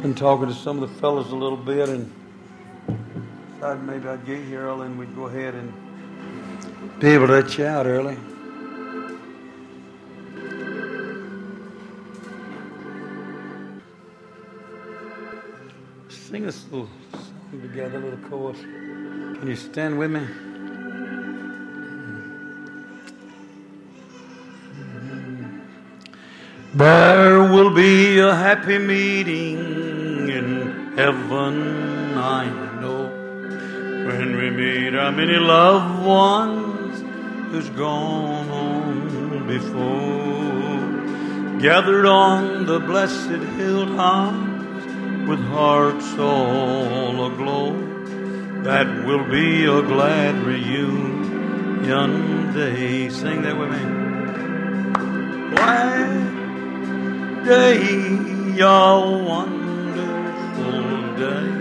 Been talking to some of the fellas a little bit, and thought maybe I'd get here early and we'd go ahead and be able to let you out early. Sing this little song together, a little chorus. Can you stand with me? There will be a happy meeting in heaven, I know, when we meet our many loved ones who's gone on before, gathered on the blessed hilltops with hearts all aglow. That will be a glad reunion day. Sing that with me. Glad day, a wonderful day.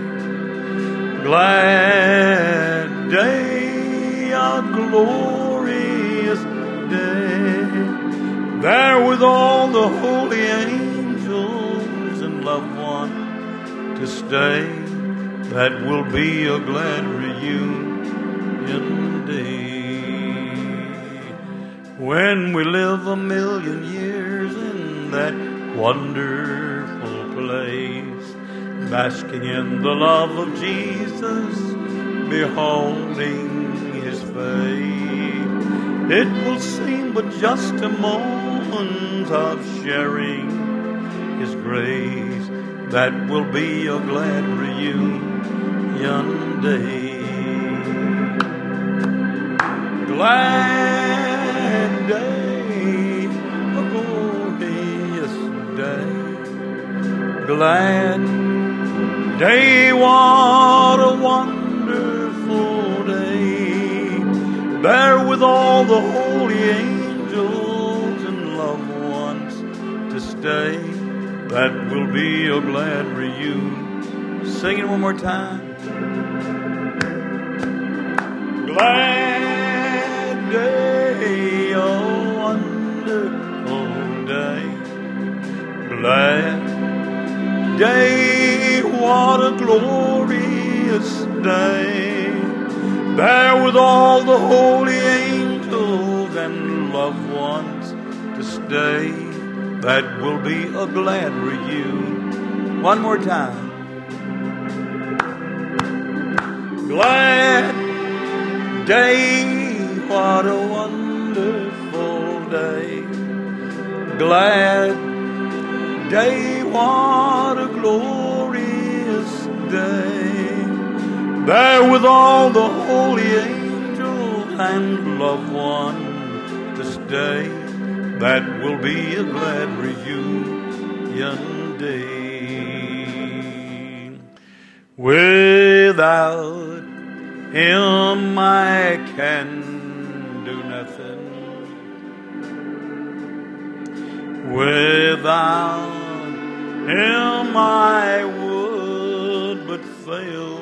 Glad day, a glorious day. There with all the holy angels and loved ones to stay. That will be a glad reunion day. When we live 1,000,000 years in that wonderful place, basking in the love of Jesus, beholding His face. It will seem but just a moment of sharing His grace. That will be a glad reunion day. Glad day, a glorious day. Glad day, what a wonderful day. There with all the holy angels and loved ones to stay. That will be a glad reunion. Sing it one more time. Glad day, a wonderful day. Glad day, what a glorious day. There with all the holy angels and loved ones to stay. That will be a glad reunion. One more time. Glad day, what a wonderful day. Glad day, what a glorious day. There with all the holy angels and loved ones to stay. That will be a glad reunion day. Without Him I can do nothing. Without Him I would but fail.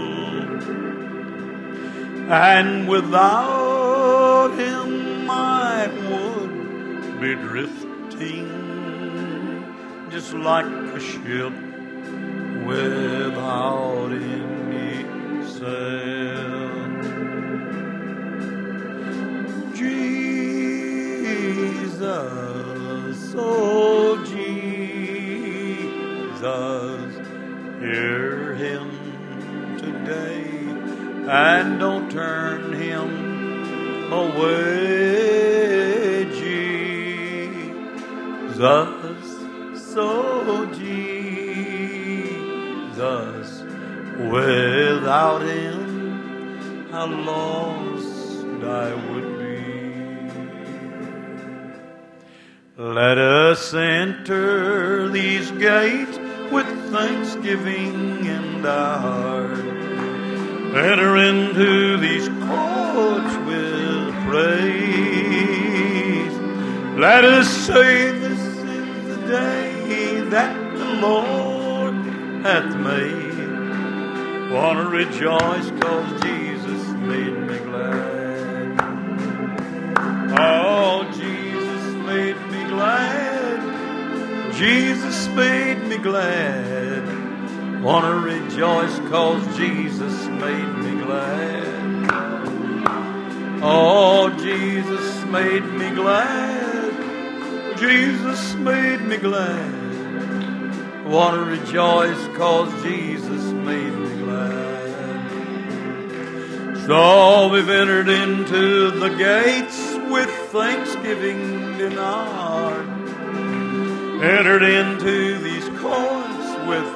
And without Him I would be drifting just like a ship without any sail. Jesus, oh Jesus, hear Him today and don't turn Him away. Jesus, so Jesus, without Him, how lost I would be. Let us enter these gates with thanksgiving in our heart. Enter into these courts with praise. Let us say this is the day that the Lord hath made. Want to rejoice 'cause Jesus made me glad. Oh, Jesus made me glad. Jesus made me glad. Wanna rejoice 'cause Jesus made me glad. Oh, Jesus made me glad. Jesus made me glad. Wanna rejoice 'cause Jesus made me glad. So we've entered into the gates with thanksgiving in our heart. Entered into these courts with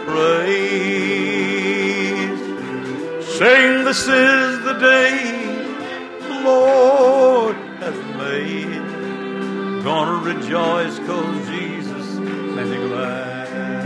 praise. Sing, this is the day the Lord has made. Gonna rejoice 'cause Jesus made me glad.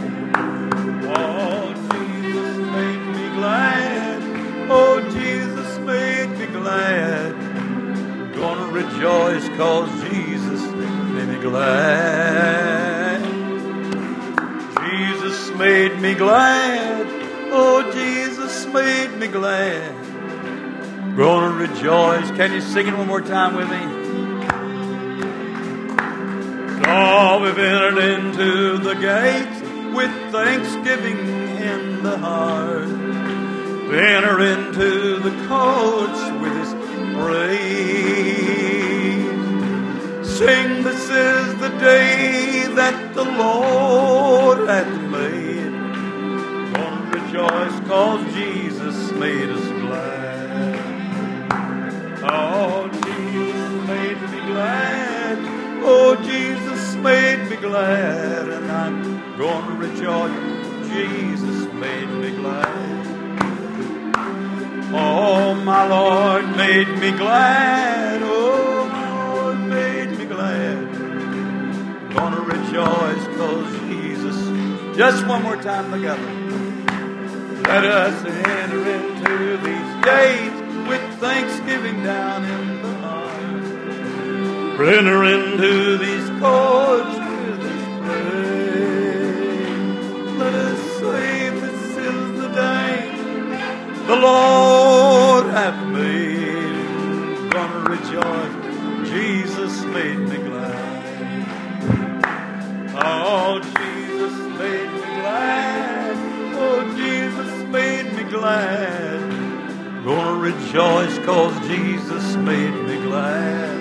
Oh, Jesus made me glad. Oh, Jesus made me glad. Gonna rejoice 'cause Jesus made me glad. Jesus made me glad. Oh, Jesus made me glad. Gonna rejoice. Can you sing it one more time with me? So we've entered into the gates with thanksgiving in the heart. We enter into the courts with His praise. Sing, this is the day that the Lord hath made. Gonna rejoice 'cause Jesus made us glad. Oh, Jesus made me glad. Oh, Jesus made me glad. And I'm gonna rejoice. Jesus made me glad. Oh, my Lord made me glad. Oh, my Lord made me glad. Gonna rejoice 'cause Jesus. Just one more time together. Let us enter into these gates with thanksgiving down in the heart. Enter into these courts with His praise. Let us say, this is the day the Lord hath made. Gonna rejoice. Jesus made me glad. Oh, Jesus made me glad. Oh, Jesus made me glad. Gonna rejoice 'cause Jesus made me glad.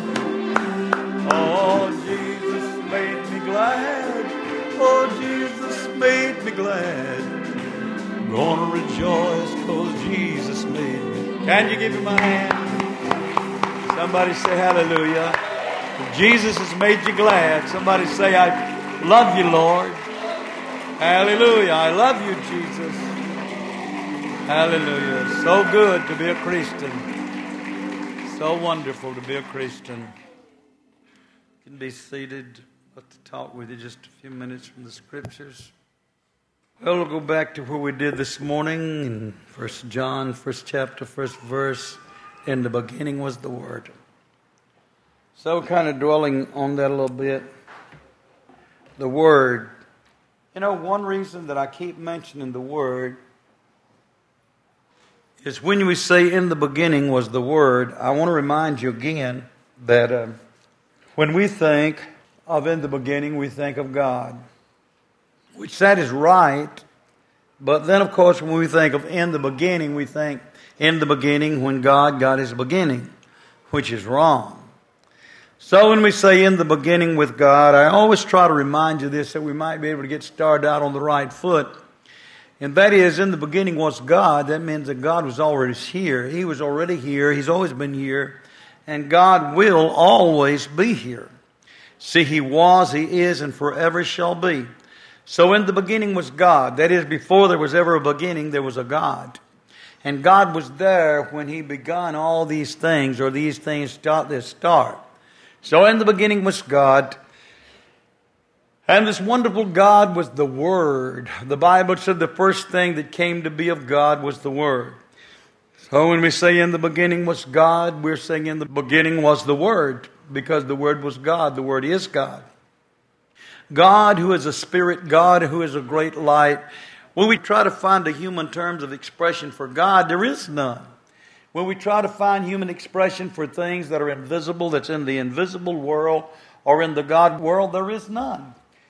Oh, Jesus made me glad. Oh, Jesus made me glad. Gonna rejoice 'cause Jesus made me. Can you give Him a hand? Somebody say hallelujah. If Jesus has made you glad, somebody say, I love you, Lord. Hallelujah. I love you, Jesus. Hallelujah. So good to be a Christian. So wonderful to be a Christian. You can be seated. I'd like to talk with you just a few minutes from the Scriptures. Well, we'll go back to where we did this morning in 1 John, 1st chapter, 1st verse. In the beginning was the Word. So kind of dwelling on that a little bit. The Word. You know, one reason that I keep mentioning the Word is when we say in the beginning was the Word, I want to remind you again that when we think of in the beginning, we think of God. Which that is right, but then of course when we think of in the beginning, we think in the beginning when God got His beginning, which is wrong. So when we say in the beginning with God, I always try to remind you this so we might be able to get started out on the right foot. And that is, in the beginning was God. That means that God was already here. He was already here. He's always been here. And God will always be here. See, He was, He is, and forever shall be. So in the beginning was God. That is, before there was ever a beginning, there was a God. And God was there when He began all these things, or these things start. So in the beginning was God. And this wonderful God was the Word. The Bible said the first thing that came to be of God was the Word. So when we say in the beginning was God, we're saying in the beginning was the Word, because the Word was God. The Word is God. God who is a spirit, God who is a great light. When we try to find a human terms of expression for God, there is none. When we try to find human expression for things that are invisible, that's in the invisible world or in the God world, there is none.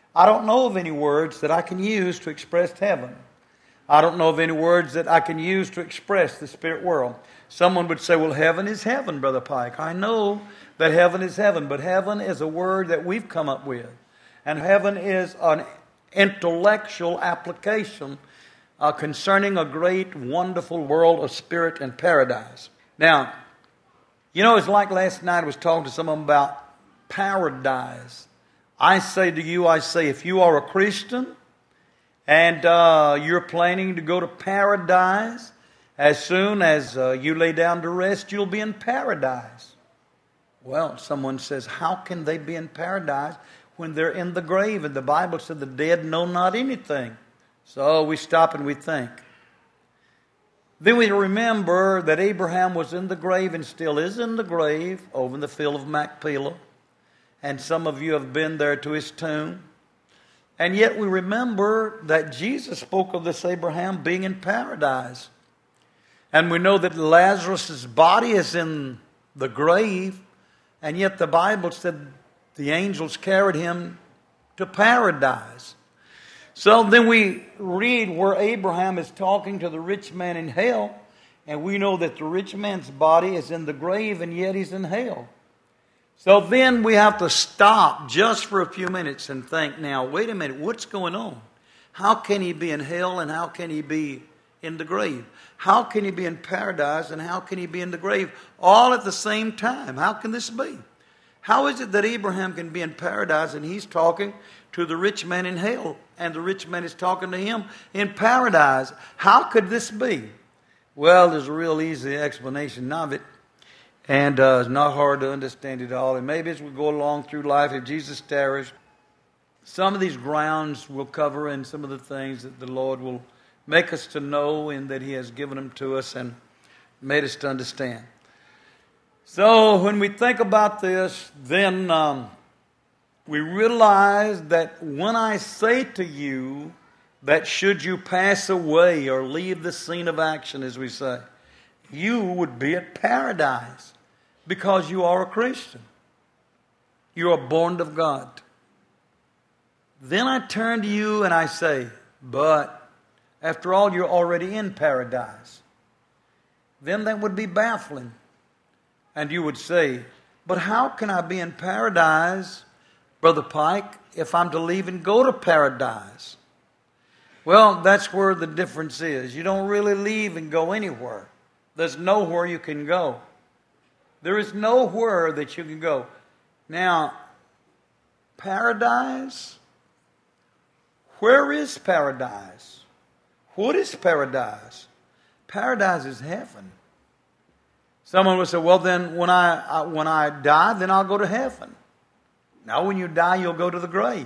I don't know of any words that I can use to express heaven. I don't know of any words that I can use to express the spirit world. Someone would say, well, heaven is heaven, Brother Pike. I know that heaven is heaven, but heaven is a word that we've come up with. And heaven is an intellectual application concerning a great, wonderful world of spirit and paradise. Now, you know, it's like last night I was talking to someone about paradise. I say to you, if you are a Christian and you're planning to go to paradise, as soon as you lay down to rest, you'll be in paradise. Well, someone says, how can they be in paradise when they're in the grave? And the Bible said the dead know not anything. So we stop and we think. Then we remember that Abraham was in the grave and still is in the grave over in the field of Machpelah. And some of you have been there to his tomb. And yet we remember that Jesus spoke of this Abraham being in paradise. And we know that Lazarus' body is in the grave. And yet the Bible said the angels carried him to paradise. So then we read where Abraham is talking to the rich man in hell. And we know that the rich man's body is in the grave and yet he's in hell. So then we have to stop just for a few minutes and think, now, wait a minute, what's going on? How can he be in hell and how can he be in the grave? How can he be in paradise and how can he be in the grave all at the same time? How can this be? How is it that Abraham can be in paradise and he's talking to the rich man in hell and the rich man is talking to him in paradise? How could this be? Well, there's a real easy explanation of it. And it's not hard to understand it all. And maybe as we go along through life, if Jesus tarries, some of these grounds we'll cover and some of the things that the Lord will make us to know and that he has given them to us and made us to understand. So when we think about this, then we realize that when I say to you that should you pass away or leave the scene of action, as we say, you would be at paradise because you are a Christian. You are born of God. Then I turn to you and I say, but after all, you're already in paradise. Then that would be baffling. And you would say, but how can I be in paradise, Brother Pike, if I'm to leave and go to paradise? Well, that's where the difference is. You don't really leave and go anywhere. There's nowhere you can go. There is nowhere that you can go. Now, paradise? Where is paradise? What is paradise? Paradise is heaven. Someone would say, well, then when I die, then I'll go to heaven. Now, when you die, you'll go to the grave.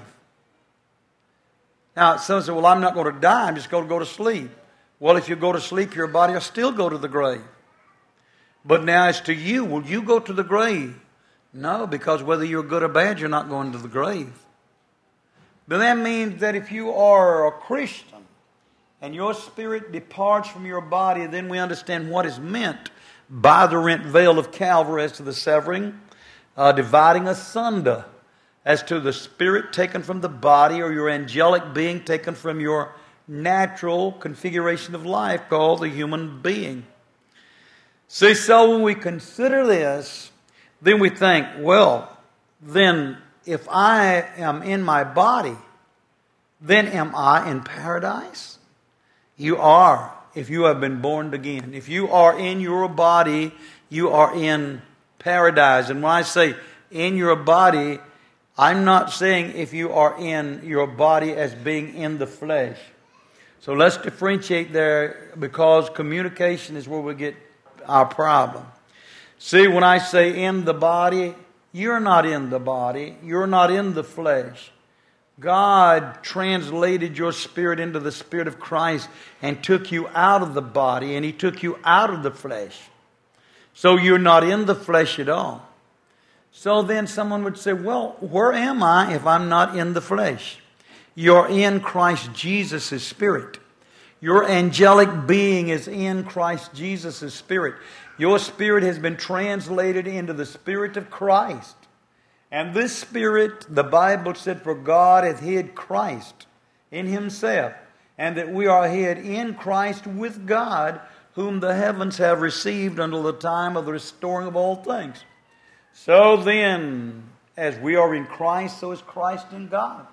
Now, someone said, well, I'm not going to die. I'm just going to go to sleep. Well, if you go to sleep, your body will still go to the grave. But now as to you, will you go to the grave? No, because whether you're good or bad, you're not going to the grave. But that means that if you are a Christian and your spirit departs from your body, then we understand what is meant by the rent veil of Calvary as to the severing, dividing asunder, as to the spirit taken from the body or your angelic being taken from your natural configuration of life called the human being. See, so when we consider this, then we think, well, then if I am in my body, then am I in paradise? You are, if you have been born again. If you are in your body, you are in paradise. And when I say in your body, I'm not saying if you are in your body as being in the flesh. So let's differentiate there, because communication is where we get our problem. See, when I say in the body, you're not in the body. You're not in the flesh. God translated your spirit into the Spirit of Christ and took you out of the body, and He took you out of the flesh. So you're not in the flesh at all. So then someone would say, well, where am I if I'm not in the flesh? You're in Christ Jesus' spirit. Your angelic being is in Christ Jesus' spirit. Your spirit has been translated into the Spirit of Christ. And this Spirit, the Bible said, for God hath hid Christ in himself, and that we are hid in Christ with God, whom the heavens have received until the time of the restoring of all things. So then, as we are in Christ, so is Christ in God.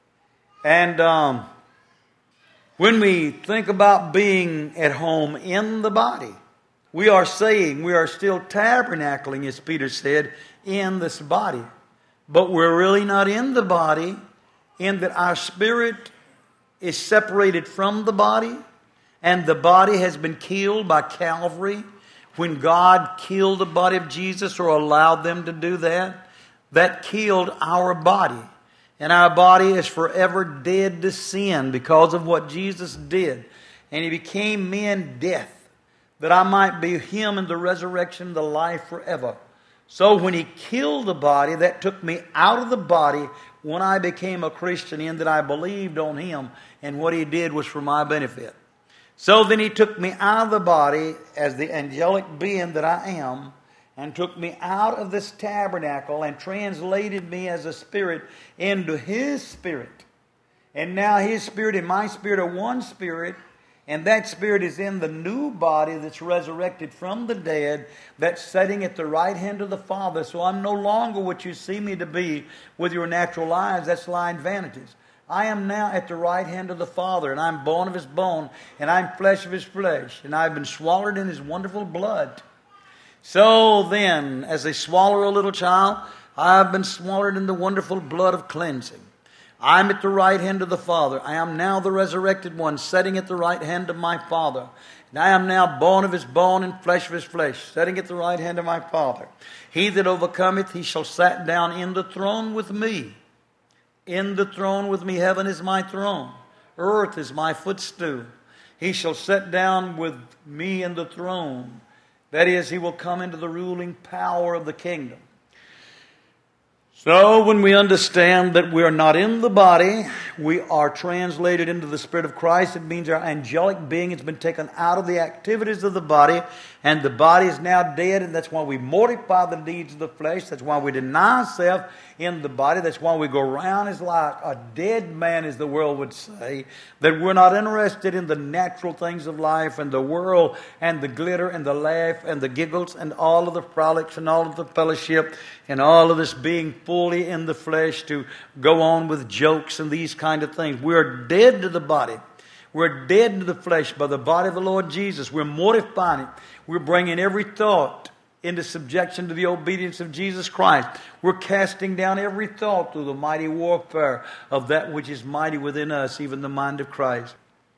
And when we think about being at home in the body, we are saying we are still tabernacling, as Peter said, in this body. But we're really not in the body, in that our spirit is separated from the body, and the body has been killed by Calvary. When God killed the body of Jesus, or allowed them to do that, that killed our body. And our body is forever dead to sin because of what Jesus did. And He became man death, that I might be Him in the resurrection, the life forever. So when He killed the body, that took me out of the body when I became a Christian, in that I believed on Him, and what He did was for my benefit. So then He took me out of the body as the angelic being that I am, and took me out of this tabernacle and translated me as a spirit into His Spirit. And now His Spirit and my spirit are one spirit, and that spirit is in the new body that's resurrected from the dead, that's sitting at the right hand of the Father. So I'm no longer what you see me to be with your natural eyes. That's lying vanities. I am now at the right hand of the Father, and I'm bone of His bone, and I'm flesh of His flesh, and I've been swallowed in His wonderful blood. So then, as they swallow a little child, I have been swallowed in the wonderful blood of cleansing. I'm at the right hand of the Father. I am now the resurrected one, sitting at the right hand of my Father. And I am now bone of His bone and flesh of His flesh, sitting at the right hand of my Father. He that overcometh, he shall sit down in the throne with me. In the throne with me, heaven is my throne. Earth is my footstool. He shall sit down with me in the throne. That is, he will come into the ruling power of the kingdom. So when we understand that we are not in the body, we are translated into the Spirit of Christ. It means our angelic being has been taken out of the activities of the body, and the body is now dead, and that's why we mortify the deeds of the flesh. That's why we deny ourselves in the body. That's why we go around as like a dead man, as the world would say, that we're not interested in the natural things of life and the world and the glitter and the laugh and the giggles and all of the frolics and all of the fellowship and all of this being fully in the flesh to go on with jokes and these kind of things. We're dead to the body. We're dead to the flesh by the body of the Lord Jesus. We're mortifying it. We're bringing every thought into subjection to the obedience of Jesus Christ. We're casting down every thought through the mighty warfare of that which is mighty within us, even the mind of Christ.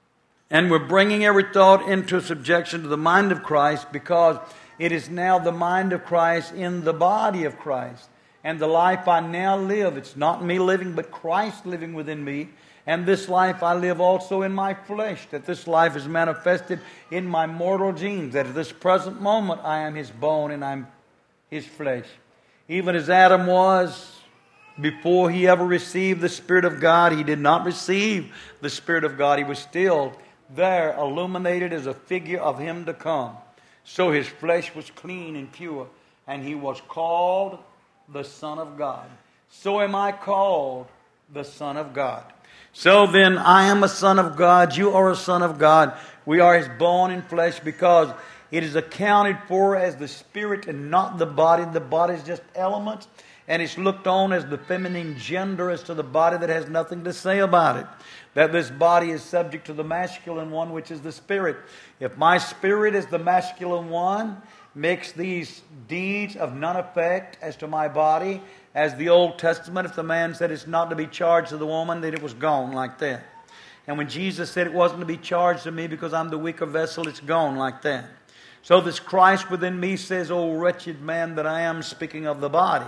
And we're bringing every thought into subjection to the mind of Christ, because it is now the mind of Christ in the body of Christ. And the life I now live, it's not me living, but Christ living within me. And this life I live also in my flesh, that this life is manifested in my mortal genes, that at this present moment I am His bone and I'm His flesh. Even as Adam was before he ever received the Spirit of God, he did not receive the Spirit of God. He was still there, illuminated as a figure of Him to come. So his flesh was clean and pure, and he was called the Son of God. So am I called the Son of God. So then, I am a son of God. You are a son of God. We are His bone and flesh, because it is accounted for as the spirit and not the body. The body is just elements, and it's looked on as the feminine gender as to the body that has nothing to say about it. That this body is subject to the masculine one, which is the spirit. If my spirit is the masculine one, makes these deeds of none effect as to my body, as the Old Testament, if the man said it's not to be charged to the woman, then it was gone like that. And when Jesus said it wasn't to be charged to me because I'm the weaker vessel, it's gone like that. So this Christ within me says, "O wretched man that I am," speaking of the body,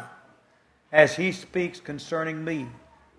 as He speaks concerning me.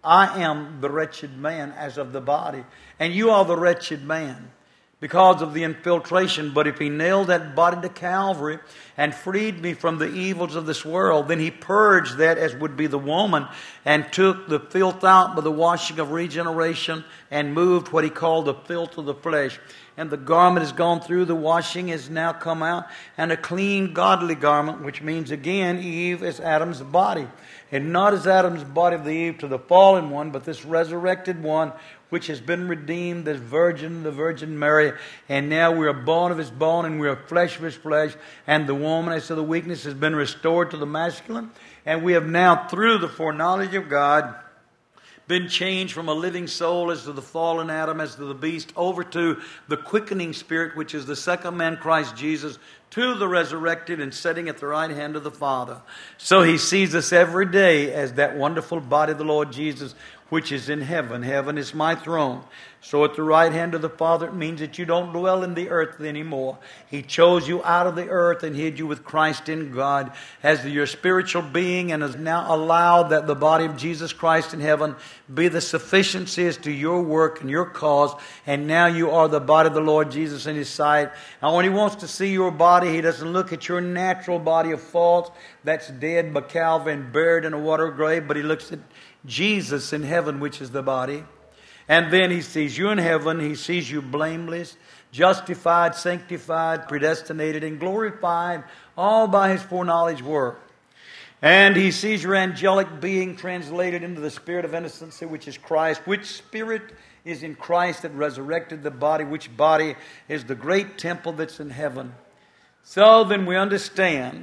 I am the wretched man as of the body, and you are the wretched man because of the infiltration. But if He nailed that body to Calvary and freed me from the evils of this world, then He purged that, as would be the woman, and took the filth out by the washing of regeneration, and moved what He called the filth of the flesh. And the garment has gone through the washing, has now come out, and a clean, godly garment, which means again, Eve is Adam's body. and not as Adam's body of the Eve to the fallen one, but this resurrected one, which has been redeemed, this virgin, the Virgin Mary, and now we are bone of his bone, and we are flesh of his flesh, and the woman, as to the weakness, has been restored to the masculine, and we have now, through the foreknowledge of God, been changed from a living soul as to the fallen Adam, as to the beast, over to the quickening spirit, which is the second man, Christ Jesus, to the resurrected and sitting at the right hand of the Father. So he sees us every day as that wonderful body of the Lord Jesus, which is in heaven. Heaven is my throne. So at the right hand of the Father, it means that you don't dwell in the earth anymore. He chose you out of the earth and hid you with Christ in God as your spiritual being, and has now allowed that the body of Jesus Christ in heaven be the sufficiency as to your work and your cause. And now you are the body of the Lord Jesus in his sight. Now when he wants to see your body, he doesn't look at your natural body of fault that's dead by Calvary and buried in a water grave, but he looks at Jesus in heaven, which is the body. And then he sees you in heaven. He sees you blameless, justified, sanctified, predestinated, and glorified, all by his foreknowledge work. And he sees your angelic being translated into the spirit of innocency, which is Christ. Which spirit is in Christ that resurrected the body? Which body is the great temple that's in heaven? So then we understand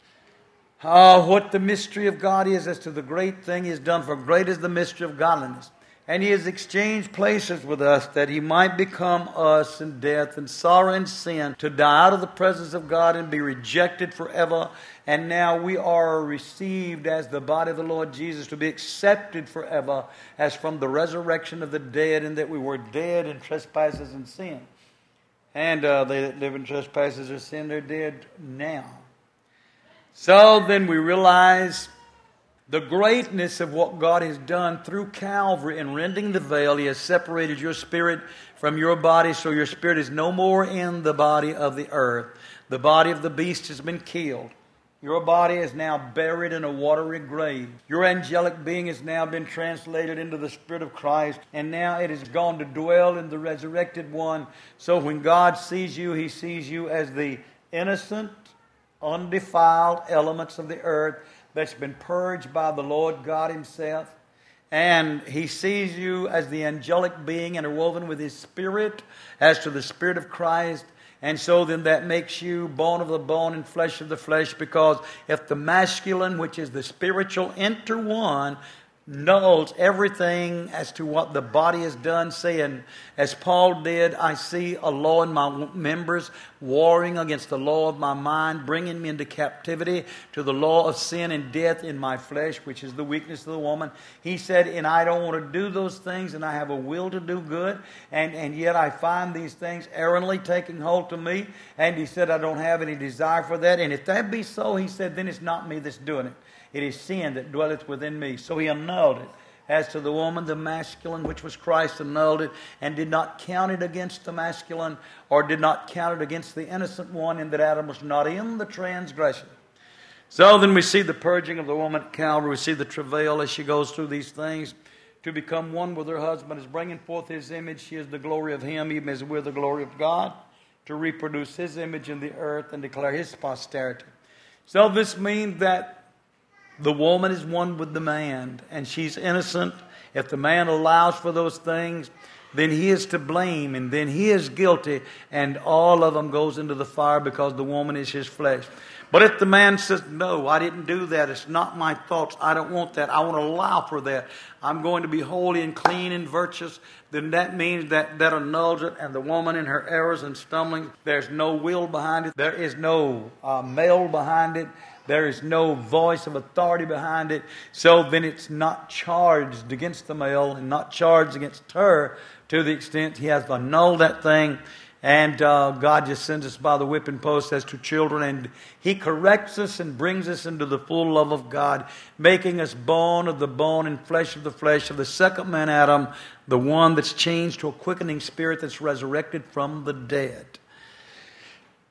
what the mystery of God is as to the great thing he has done. For great is the mystery of godliness. And he has exchanged places with us that he might become us in death and sorrow and sin, to die out of the presence of God and be rejected forever. And now we are received as the body of the Lord Jesus, to be accepted forever as from the resurrection of the dead, and that we were dead in trespasses and sin. And they that live in trespasses or sin, they're dead now. So then we realize the greatness of what God has done through Calvary in rending the veil. He has separated your spirit from your body, so your spirit is no more in the body of the earth. The body of the beast has been killed. Your body is now buried in a watery grave. Your angelic being has now been translated into the Spirit of Christ, and now it has gone to dwell in the resurrected one. So when God sees you, he sees you as the innocent, undefiled elements of the earth that's been purged by the Lord God himself. And he sees you as the angelic being interwoven with his spirit as to the Spirit of Christ. And so then that makes you bone of the bone and flesh of the flesh, because if the masculine, which is the spiritual, enter one, knows everything as to what the body has done, saying, as Paul did, I see a law in my members warring against the law of my mind, bringing me into captivity to the law of sin and death in my flesh, which is the weakness of the woman. He said, and I don't want to do those things, and I have a will to do good, and yet I find these things errantly taking hold to me. And he said, I don't have any desire for that. And if that be so, he said, then it's not me that's doing it. It is sin that dwelleth within me. So he annulled it. As to the woman, the masculine, which was Christ, annulled it and did not count it against the masculine, or did not count it against the innocent one, in that Adam was not in the transgression. So then we see the purging of the woman at Calvary. We see the travail as she goes through these things to become one with her husband, is bringing forth his image. She is the glory of him, even as we're the glory of God, to reproduce his image in the earth and declare his posterity. So this means that the woman is one with the man, and she's innocent. If the man allows for those things, then he is to blame, and then he is guilty, and all of them goes into the fire, because the woman is his flesh. But if the man says, no, I didn't do that, it's not my thoughts, I don't want that, I want to allow for that, I'm going to be holy and clean and virtuous, then that means that annuls it, and the woman in her errors and stumbling, there's no will behind it, there is no male behind it, there is no voice of authority behind it. So then it's not charged against the male and not charged against her, to the extent he has annulled that thing. And God just sends us by the whipping post as to children. And he corrects us and brings us into the full love of God, making us bone of the bone and flesh of the flesh of the second man Adam, the one that's changed to a quickening spirit that's resurrected from the dead.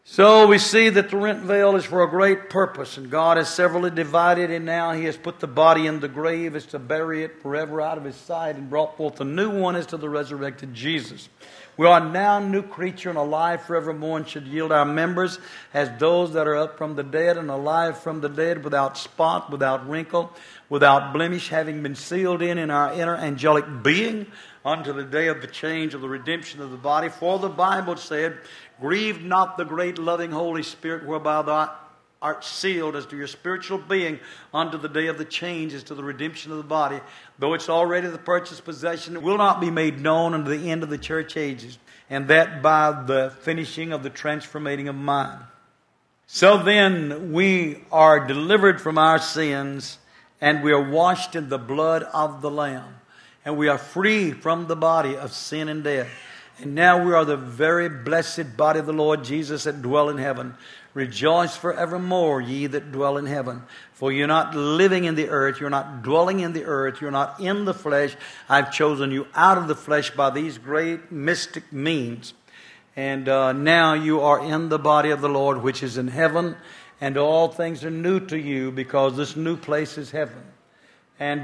So we see that the rent veil is for a great purpose, and God has severally divided, and now He has put the body in the grave as to bury it forever out of His sight, and brought forth a new one as to the resurrected Jesus. We are now a new creature and alive forevermore, and should yield our members as those that are up from the dead and alive from the dead, without spot, without wrinkle, without blemish, having been sealed in our inner angelic being unto the day of the change of the redemption of the body. For the Bible said, grieve not the great loving Holy Spirit, whereby thou art sealed as to your spiritual being unto the day of the change, as to the redemption of the body. Though it's already the purchased possession, it will not be made known unto the end of the church ages, and that by the finishing of the transformating of mind. So then we are delivered from our sins, and we are washed in the blood of the Lamb, and we are free from the body of sin and death. And now we are the very blessed body of the Lord Jesus that dwell in heaven. Rejoice forevermore, ye that dwell in heaven. For you're not living in the earth, you're not dwelling in the earth, you're not in the flesh. I've chosen you out of the flesh by these great mystic means. And now you are in the body of the Lord, which is in heaven, and all things are new to you, because this new place is heaven. And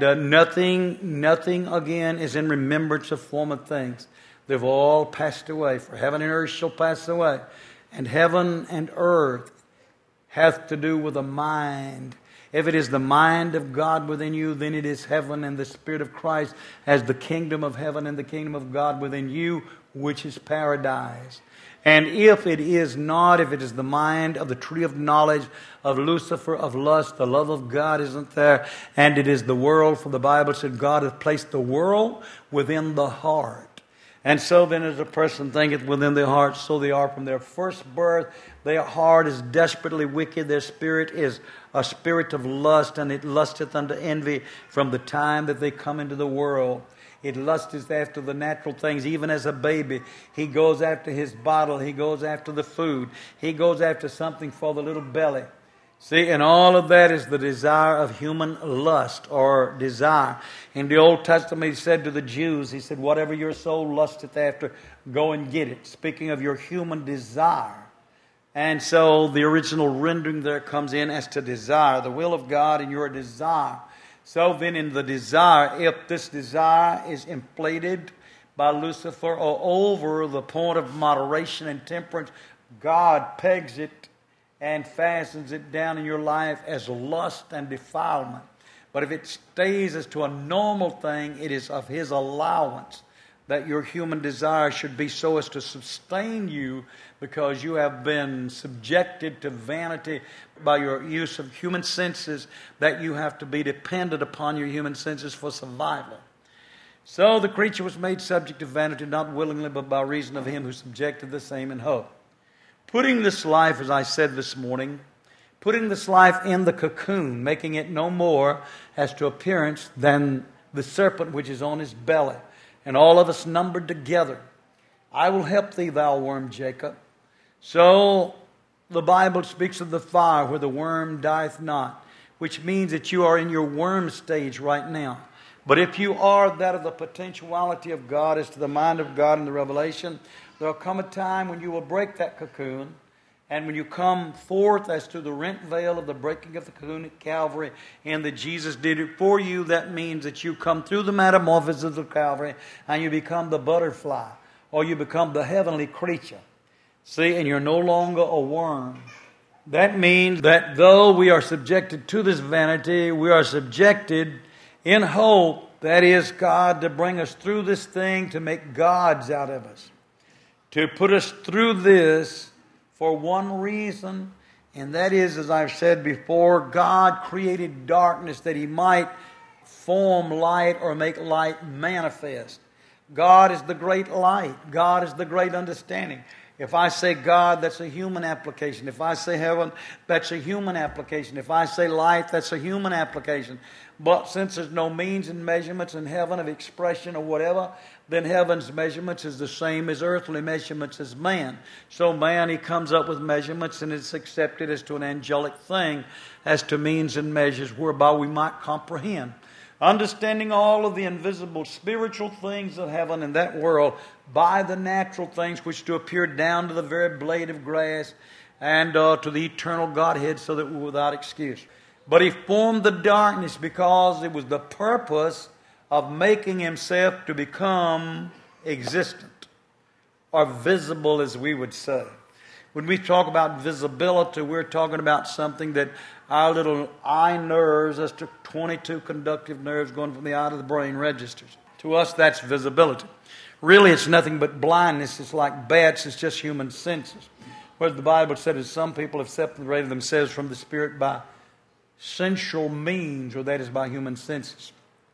nothing again is in remembrance of former things. They've all passed away, for heaven and earth shall pass away. And heaven and earth hath to do with a mind. If it is the mind of God within you, then it is heaven, and the Spirit of Christ has the kingdom of heaven and the kingdom of God within you, which is paradise. And if it is not, if it is the mind of the tree of knowledge, of Lucifer, of lust, the love of God isn't there, and it is the world, for the Bible said God hath placed the world within the heart. And so then as a person thinketh within their heart, so they are from their first birth. Their heart is desperately wicked. Their spirit is a spirit of lust, and it lusteth unto envy from the time that they come into the world. It lusteth after the natural things. Even as a baby, he goes after his bottle. He goes after the food. He goes after something for the little belly. See, and all of that is the desire of human lust or desire. In the Old Testament, he said to the Jews, he said, whatever your soul lusteth after, go and get it. Speaking of your human desire. And so the original rendering there comes in as to desire, the will of God and your desire. So then in the desire, if this desire is inflated by Lucifer or over the point of moderation and temperance, God pegs it and fastens it down in your life as lust and defilement. But if it stays as to a normal thing, it is of His allowance that your human desire should be so as to sustain you, because you have been subjected to vanity by your use of human senses, that you have to be dependent upon your human senses for survival. So the creature was made subject to vanity, not willingly, but by reason of Him who subjected the same in hope. Putting this life, as I said this morning, putting this life in the cocoon, making it no more as to appearance than the serpent which is on his belly, and all of us numbered together. I will help thee, thou worm Jacob. So the Bible speaks of the fire where the worm dieth not, which means that you are in your worm stage right now. But if you are that of the potentiality of God as to the mind of God in the revelation, there will come a time when you will break that cocoon, and when you come forth as to the rent veil of the breaking of the cocoon at Calvary, and that Jesus did it for you, that means that you come through the metamorphosis of Calvary, and you become the butterfly, or you become the heavenly creature. See, and you're no longer a worm. That means that though we are subjected to this vanity, we are subjected in hope, that is God to bring us through this thing, to make gods out of us. To put us through this for one reason, and that is, as I've said before, God created darkness that He might form light or make light manifest. God is the great light. God is the great understanding. If I say God, that's a human application. If I say heaven, that's a human application. If I say light, that's a human application. But since there's no means and measurements in heaven of expression or whatever, then heaven's measurements is the same as earthly measurements as man. So man, he comes up with measurements, and it's accepted as to an angelic thing, as to means and measures whereby we might comprehend. Understanding all of the invisible spiritual things of heaven and that world by the natural things which do appear down to the very blade of grass, and to the eternal Godhead so that we're without excuse. But He formed the darkness because it was the purpose of making Himself to become existent, or visible, as we would say. When we talk about visibility, we're talking about something that our little eye nerves, that's the 22 conductive nerves going from the eye to the brain, registers. To us, that's visibility. Really, it's nothing but blindness. It's like bats. It's just human senses. Whereas the Bible said that some people have separated themselves from the Spirit by sensual means, or that is by human senses.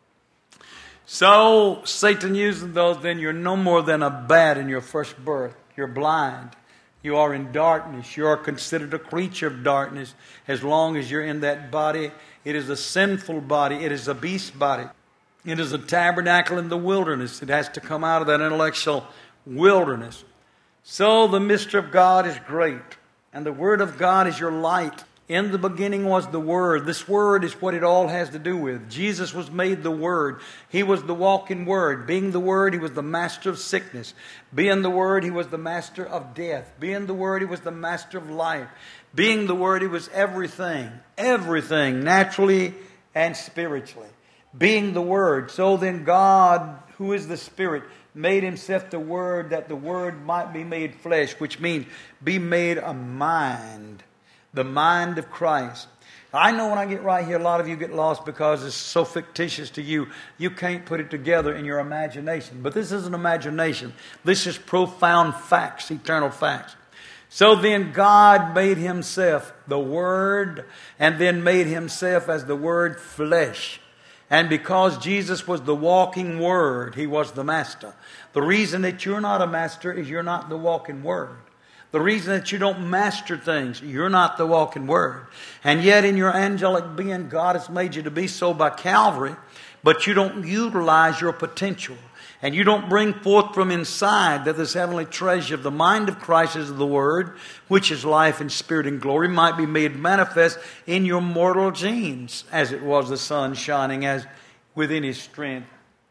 So, Satan using those, then you're no more than a bat in your first birth. You're blind. You are in darkness. You are considered a creature of darkness as long as you're in that body. It is a sinful body. It is a beast body. It is a tabernacle in the wilderness. It has to come out of that intellectual wilderness. So the mystery of God is great. And the Word of God is your light. In the beginning was the Word. This Word is what it all has to do with. Jesus was made the Word. He was the walking Word. Being the Word, He was the master of sickness. Being the Word, He was the master of death. Being the Word, He was the master of life. Being the Word, He was everything. Everything, naturally and spiritually. Being the Word. So then God, who is the Spirit, made Himself the Word, that the Word might be made flesh, which means be made a mind. The mind of Christ. I know when I get right here, a lot of you get lost because it's so fictitious to you. You can't put it together in your imagination. But this isn't imagination. This is profound facts, eternal facts. So then God made Himself the Word, and then made Himself as the Word flesh. And because Jesus was the walking Word, He was the master. The reason that you're not a master is you're not the walking Word. The reason that you don't master things, you're not the walking Word. And yet in your angelic being, God has made you to be so by Calvary, but you don't utilize your potential. And you don't bring forth from inside that this heavenly treasure of the mind of Christ is the Word, which is life and spirit and glory, might be made manifest in your mortal genes, as it was the sun shining as within His strength.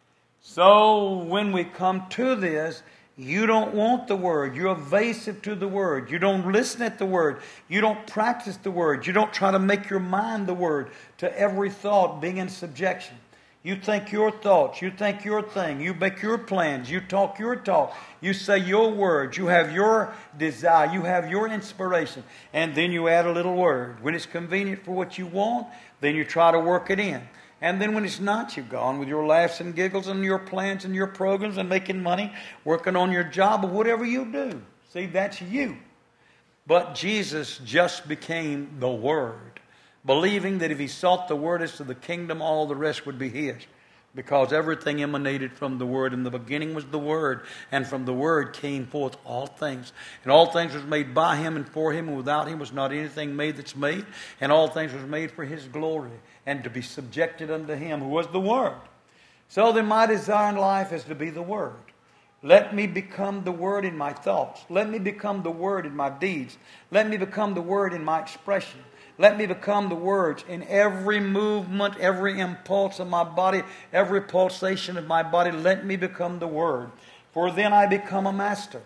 So when we come to this, you don't want the Word. You're evasive to the Word. You don't listen at the Word. You don't practice the Word. You don't try to make your mind the Word to every thought being in subjection. You think your thoughts. You think your thing. You make your plans. You talk your talk. You say your words. You have your desire. You have your inspiration. And then you add a little word. When it's convenient for what you want, then you try to work it in. And then when it's not, you've gone with your laughs and giggles and your plans and your programs and making money, working on your job or whatever you do. See, that's you. But Jesus just became the Word, believing that if He sought the Word as to the kingdom, all the rest would be His. Because everything emanated from the Word. In the beginning was the Word, and from the Word came forth all things. And all things was made by Him and for Him, and without Him was not anything made that's made. And all things was made for His glory, and to be subjected unto Him who was the Word. So then my desire in life is to be the Word. Let me become the Word in my thoughts. Let me become the Word in my deeds. Let me become the Word in my expression. Let me become the words in every movement, every impulse of my body, every pulsation of my body. Let me become the Word. For then I become a master.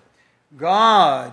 God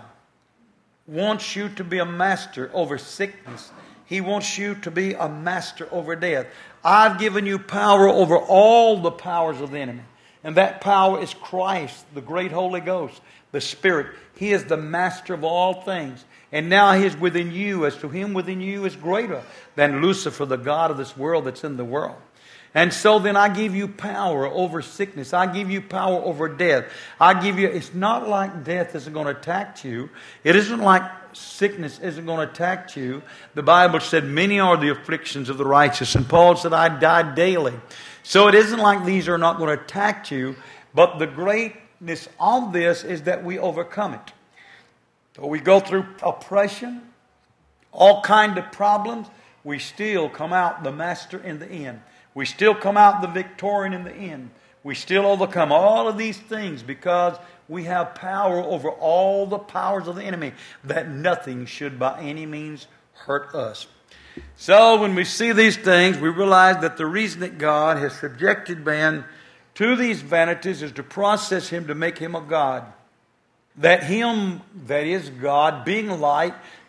wants you to be a master over sickness. He wants you to be a master over death. I've given you power over all the powers of the enemy. And that power is Christ, the great Holy Ghost, the Spirit. He is the master of all things. And now He is within you. As to Him within you is greater than Lucifer, the god of this world that's in the world. And so then I give you power over sickness. I give you power over death. It's not like death isn't going to attack you. It isn't like sickness isn't going to attack you. The Bible said, many are the afflictions of the righteous. And Paul said, I die daily. So it isn't like these are not going to attack you. But the greatness of this is that we overcome it. So we go through oppression, all kind of problems. We still come out the master in the end. We still come out the victorian in the end. We still overcome all of these things because we have power over all the powers of the enemy, that nothing should by any means hurt us. So when we see these things, we realize that the reason that God has subjected man to these vanities is to process him, to make him a God. That Him, that is God, being light,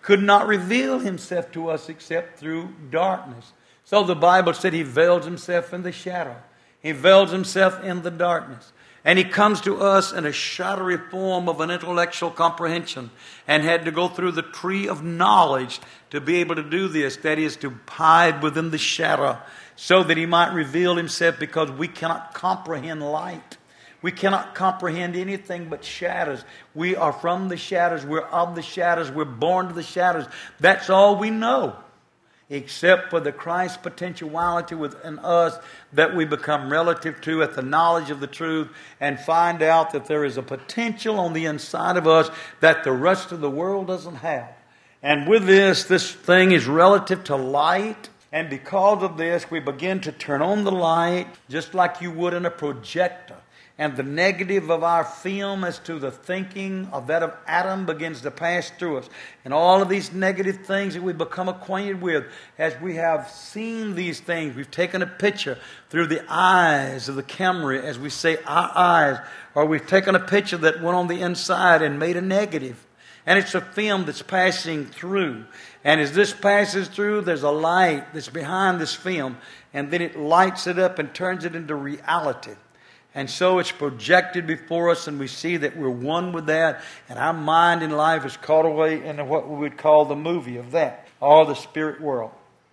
could not reveal himself to us except through darkness. So the Bible said he veils himself in the shadow. He veils himself in the darkness. And he comes to us in a shadowy form of an intellectual comprehension and had to go through the tree of knowledge to be able to do this. That is, to hide within the shadow so that he might reveal himself, because we cannot comprehend light. We cannot comprehend anything but shadows. We are from the shadows. We're of the shadows. We're born to the shadows. That's all we know, except for the Christ potentiality within us that we become relative to at the knowledge of the truth, and find out that there is a potential on the inside of us that the rest of the world doesn't have. And with this thing is relative to light. And because of this, we begin to turn on the light just like you would in a projector. And the negative of our film as to the thinking of that of Adam begins to pass through us. And all of these negative things that we become acquainted with, as we have seen these things, we've taken a picture through the eyes of the camera, as we say, our eyes, or we've taken a picture that went on the inside and made a negative. And it's a film that's passing through. And as this passes through, there's a light that's behind this film. And then it lights it up and turns it into reality. And so it's projected before us, and we see that we're one with that. And our mind in life is caught away in what we would call the movie of that, or the spirit world.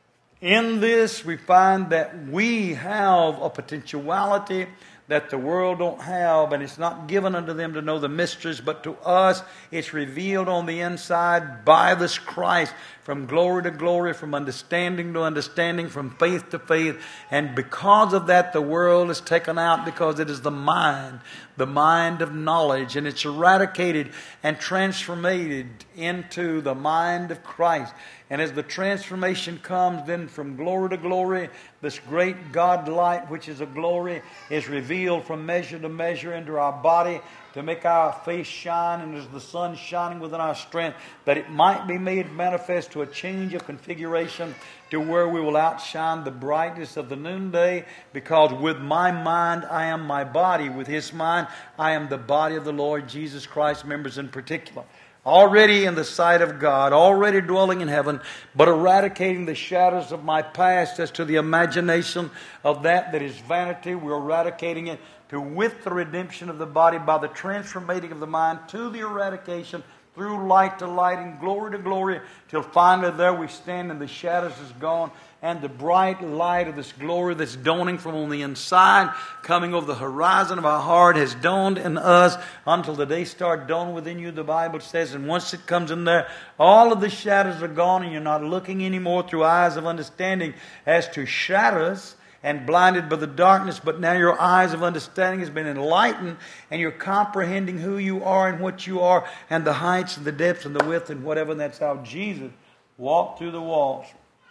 In this, we find that we have a potentiality that the world don't have, and it's not given unto them to know the mysteries, but to us it's revealed on the inside by this Christ, from glory to glory, from understanding to understanding, from faith to faith. And because of that, the world is taken out, because it is the mind of knowledge, and it's eradicated and transformated into the mind of Christ. And as the transformation comes, then from glory to glory, this great God light, which is a glory, is revealed from measure to measure into our body, to make our face shine, and as the sun shining within our strength, that it might be made manifest to a change of configuration, to where we will outshine the brightness of the noonday, because with my mind I am my body, with his mind I am the body of the Lord Jesus Christ, members in particular. Already in the sight of God, already dwelling in heaven, but eradicating the shadows of my past as to the imagination of that is vanity. We're eradicating it with the redemption of the body by the transformating of the mind, to the eradication through light to light and glory to glory, till finally there we stand and the shadows is gone, and the bright light of this glory that's dawning from on the inside, coming over the horizon of our heart, has dawned in us until the day start dawning within you, the Bible says. And once it comes in there, all of the shadows are gone, and you're not looking anymore through eyes of understanding as to shadows and blinded by the darkness, but now your eyes of understanding has been enlightened, and you're comprehending who you are and what you are, and the heights and the depths and the width and whatever. And that's how Jesus walked through the walls.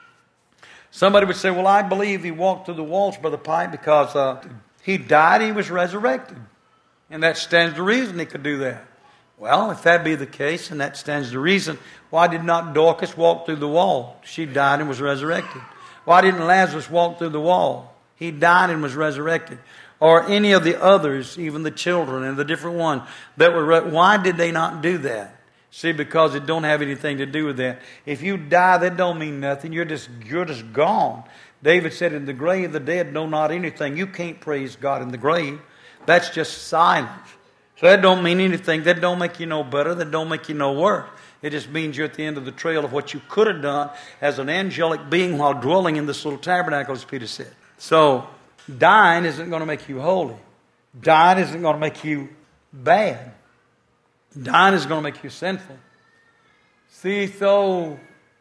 Somebody would say, well, I believe he walked through the walls, Brother Pike, because he died, he was resurrected. And that stands to reason he could do that. Well, if that be the case, and that stands to reason, why did not Dorcas walk through the wall? She died and was resurrected. Why didn't Lazarus walk through the wall? He died and was resurrected. Or any of the others, even the children and the different ones that were, why did they not do that? See, because it don't have anything to do with that. If you die, that don't mean nothing. You're just gone. David said, in the grave the dead know not anything. You can't praise God in the grave. That's just silence. So that don't mean anything. That don't make you no better. That don't make you no worse. It just means you're at the end of the trail of what you could have done as an angelic being while dwelling in this little tabernacle, as Peter said. So dying isn't going to make you holy. Dying isn't going to make you bad. Dying is going to make you sinful. See, so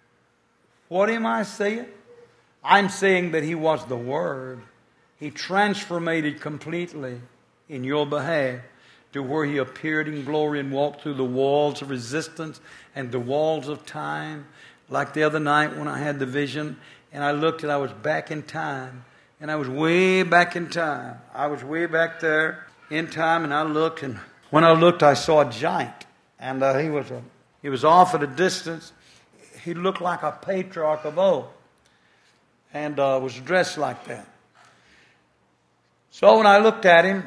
what am I saying? I'm saying that he was the Word. He transformated completely in your behalf, to where he appeared in glory and walked through the walls of resistance and the walls of time. Like the other night when I had the vision and I looked and I was back in time. And I was way back in time. I was way back there in time, and I looked, and when I looked I saw a giant. And he was off at a distance. He looked like a patriarch of old and was dressed like that. So when I looked at him,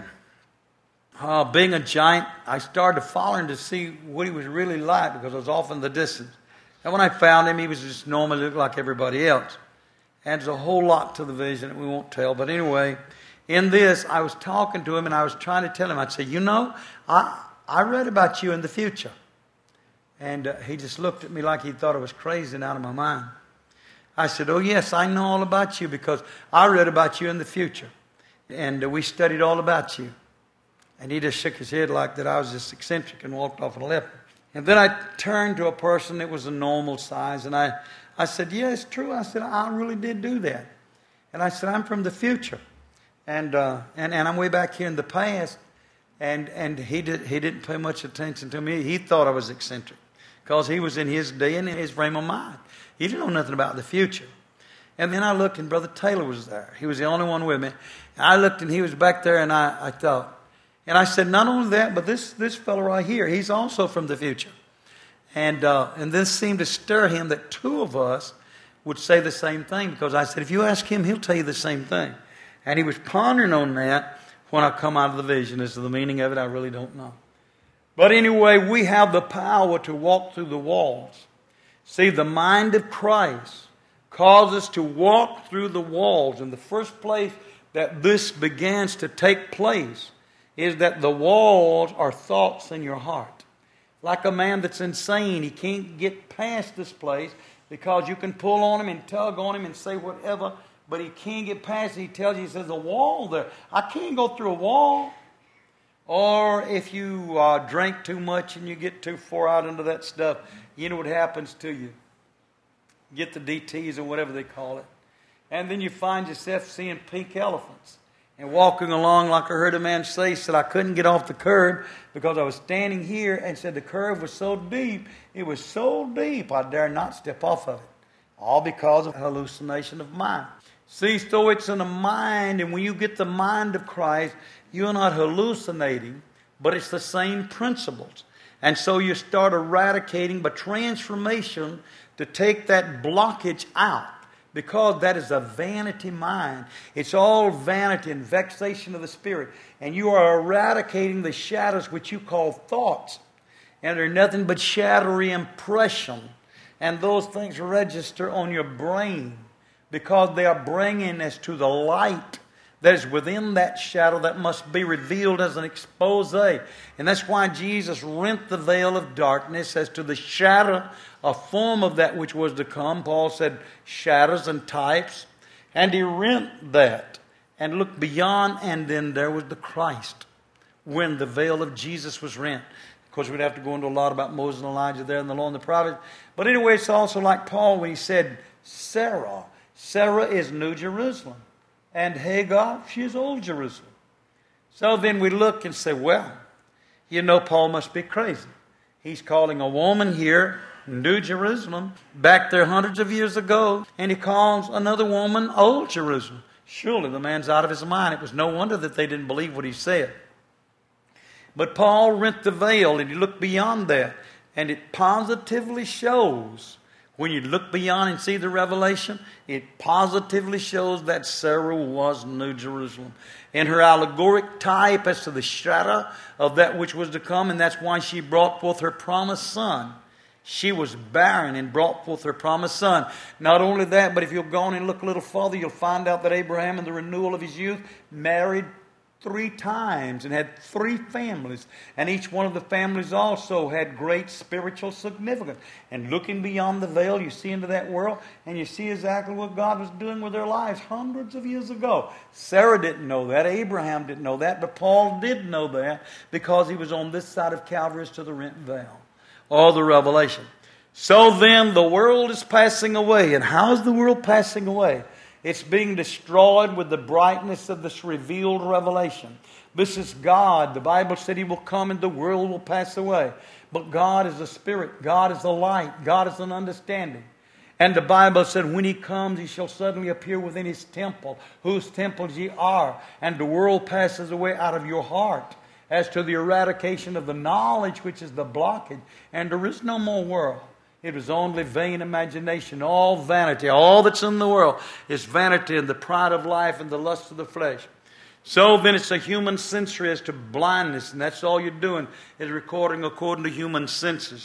being a giant, I started to follow him to see what he was really like, because I was off in the distance. And when I found him, he was just normal, looked like everybody else. And there's a whole lot to the vision that we won't tell. But anyway, in this, I was talking to him and I was trying to tell him, I'd say, you know, I read about you in the future. And he just looked at me like he thought I was crazy and out of my mind. I said, oh yes, I know all about you because I read about you in the future. And we studied all about you. And he just shook his head like that I was just eccentric and walked off and left me. And then I turned to a person that was a normal size and I said, yeah, it's true. I said, I really did do that. And I said, I'm from the future. And I'm way back here in the past. And he didn't pay much attention to me. He thought I was eccentric because he was in his day and in his frame of mind. He didn't know nothing about the future. And then I looked and Brother Taylor was there. He was the only one with me. And I looked and he was back there and I thought. And I said, not only that, but this fellow right here, he's also from the future. And this seemed to stir him that two of us would say the same thing. Because I said, if you ask him, he'll tell you the same thing. And he was pondering on that when I come out of the vision. As to the meaning of it, I really don't know. But anyway, we have the power to walk through the walls. See, the mind of Christ causes us to walk through the walls. And the first place that this begins to take place is that the walls are thoughts in your heart. Like a man that's insane, he can't get past this place because you can pull on him and tug on him and say whatever, but he can't get past it. He tells you, he says, a wall there. I can't go through a wall. Or if you drink too much and you get too far out into that stuff, you know what happens to you. Get the DTs or whatever they call it. And then you find yourself seeing pink elephants. And walking along, like I heard a man say, said I couldn't get off the curb because I was standing here and said the curve was so deep. It was so deep I dare not step off of it. All because of hallucination of mind. See, so it's in the mind, and when you get the mind of Christ, you're not hallucinating, but it's the same principles. And so you start eradicating by transformation to take that blockage out. Because that is a vanity mind. It's all vanity and vexation of the spirit. And you are eradicating the shadows which you call thoughts. And they're nothing but shadowy impression. And those things register on your brain. Because they are bringing us to the light that is within that shadow that must be revealed as an expose. And that's why Jesus rent the veil of darkness as to the shadow, a form of that which was to come. Paul said shadows and types. And he rent that and looked beyond, and then there was the Christ when the veil of Jesus was rent. Of course, we'd have to go into a lot about Moses and Elijah there and the law and the prophets. But anyway, it's also like Paul when he said Sarah. Sarah is New Jerusalem. And Hagar, she is Old Jerusalem. So then we look and say, well, you know Paul must be crazy. He's calling a woman here New Jerusalem, back there hundreds of years ago, and he calls another woman Old Jerusalem. Surely the man's out of his mind. It was no wonder that they didn't believe what he said. But Paul rent the veil and he looked beyond that. And it positively shows, when you look beyond and see the revelation, it positively shows that Sarah was New Jerusalem. In her allegoric type as to the shadow of that which was to come, and that's why she brought forth her promised son. She was barren and brought forth her promised son. Not only that, but if you'll go on and look a little further, you'll find out that Abraham, in the renewal of his youth, married 3 times and had 3 families. And each one of the families also had great spiritual significance. And looking beyond the veil, you see into that world, and you see exactly what God was doing with their lives hundreds of years ago. Sarah didn't know that. Abraham didn't know that. But Paul did know that because he was on this side of Calvary as to the rent veil. Or the revelation. So then the world is passing away. And how is the world passing away? It's being destroyed with the brightness of this revealed revelation. This is God. The Bible said He will come and the world will pass away. But God is a spirit. God is a light. God is an understanding. And the Bible said when He comes, He shall suddenly appear within His temple, whose temples ye are. And the world passes away out of your heart as to the eradication of the knowledge which is the blockage. And there is no more world. It was only vain imagination, all vanity. All that's in the world is vanity and the pride of life and the lust of the flesh. So then it's a human sensory as to blindness, and that's all you're doing is recording according to human senses.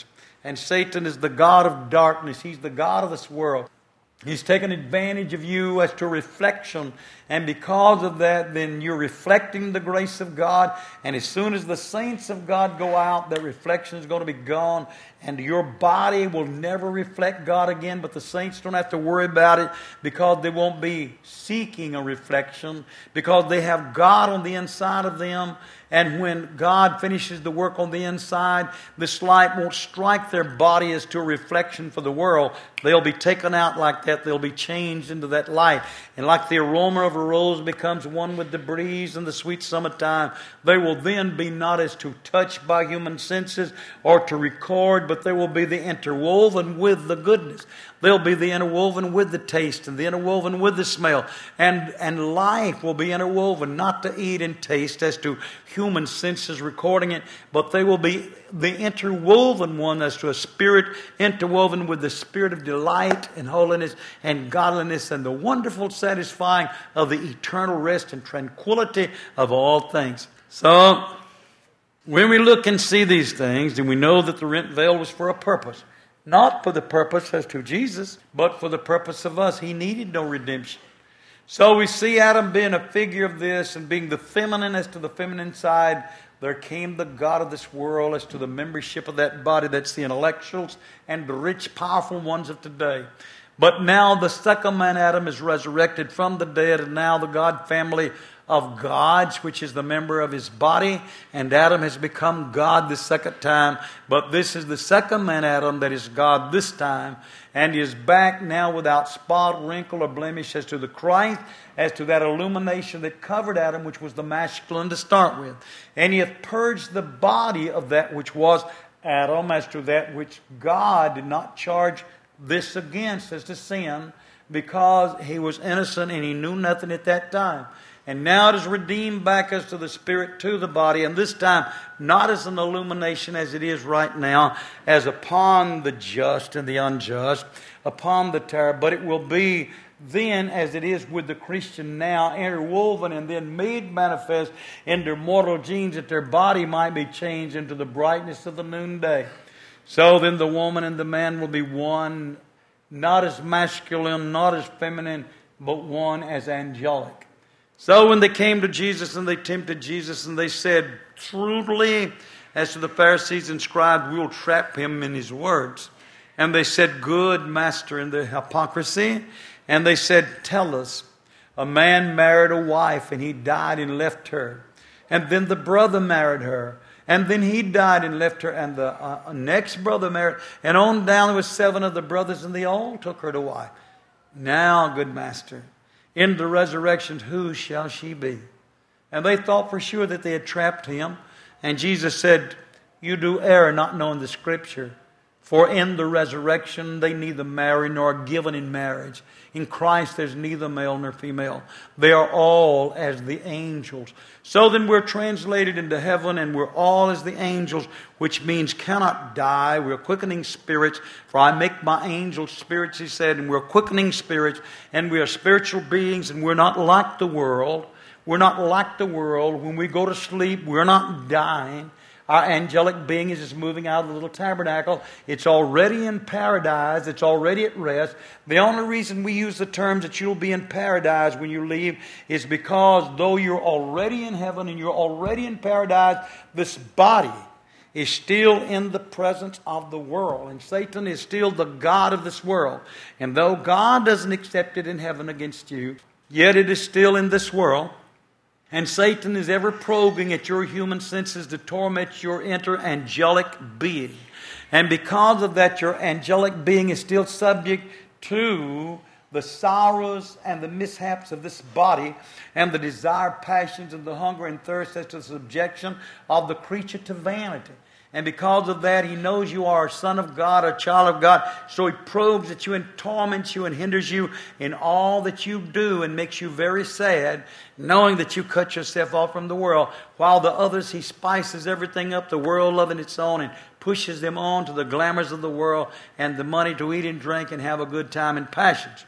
And Satan is the god of darkness. He's the god of this world. He's taken advantage of you as to reflection. And because of that, then you're reflecting the grace of God. And as soon as the saints of God go out, that reflection is going to be gone. And your body will never reflect God again. But the saints don't have to worry about it, because they won't be seeking a reflection, because they have God on the inside of them. And when God finishes the work on the inside, this light won't strike their body as to a reflection for the world. They'll be taken out like that. They'll be changed into that light. And like the aroma of a rose becomes one with the breeze in the sweet summertime, they will then be not as to touch by human senses or to record, but they will be the interwoven with the goodness. They'll be the interwoven with the taste and the interwoven with the smell. And life will be interwoven, not to eat and taste as to human senses recording it, but they will be the interwoven one as to a spirit interwoven with the spirit of delight and holiness and godliness and the wonderful satisfying of the eternal rest and tranquility of all things. So, when we look and see these things, then we know that the rent veil was for a purpose. Not for the purpose as to Jesus, but for the purpose of us. He needed no redemption. So we see Adam being a figure of this and being the feminine as to the feminine side. There came the god of this world as to the membership of that body. That's the intellectuals and the rich, powerful ones of today. But now the second man, Adam, is resurrected from the dead, and now the God family of gods, which is the member of his body, and Adam has become God the second time. But this is the second man, Adam, that is God this time, and he is back now without spot, wrinkle, or blemish as to the Christ, as to that illumination that covered Adam, which was the masculine to start with. And he hath purged the body of that which was Adam, as to that which God did not charge this against as to sin, because he was innocent and he knew nothing at that time. And now it is redeemed back as to the spirit to the body, and this time not as an illumination as it is right now, as upon the just and the unjust, upon the terror, but it will be then as it is with the Christian now, interwoven and then made manifest in their mortal genes, that their body might be changed into the brightness of the noonday. So then the woman and the man will be one, not as masculine, not as feminine, but one as angelic. So when they came to Jesus and they tempted Jesus and they said, truly, as to the Pharisees and scribes, we will trap him in his words. And they said, good master, in the hypocrisy. And they said, tell us, a man married a wife and he died and left her. And then the brother married her. And then he died and left her. And the next brother married. And on down there was 7 of the brothers, and they all took her to wife. Now, good master, in the resurrection, who shall she be? And they thought for sure that they had trapped him. And Jesus said, you do err, not knowing the Scripture. For in the resurrection they neither marry nor are given in marriage. In Christ there's neither male nor female. They are all as the angels. So then we're translated into heaven, and we're all as the angels, which means cannot die. We're quickening spirits. For I make my angels spirits, he said, and we're quickening spirits, and we are spiritual beings, and we're not like the world. We're not like the world. When we go to sleep, we're not dying. Our angelic being is just moving out of the little tabernacle. It's already in paradise. It's already at rest. The only reason we use the terms that you'll be in paradise when you leave is because though you're already in heaven and you're already in paradise, this body is still in the presence of the world. And Satan is still the god of this world. And though God doesn't accept it in heaven against you, yet it is still in this world. And Satan is ever probing at your human senses to torment your inter-angelic being. And because of that, your angelic being is still subject to the sorrows and the mishaps of this body, and the desire, passions, and the hunger and thirst as to the subjection of the creature to vanity. And because of that, he knows you are a son of God, a child of God. So he probes at you and torments you and hinders you in all that you do and makes you very sad, knowing that you cut yourself off from the world. While the others, he spices everything up, the world loving its own, and pushes them on to the glamours of the world and the money to eat and drink and have a good time and passions.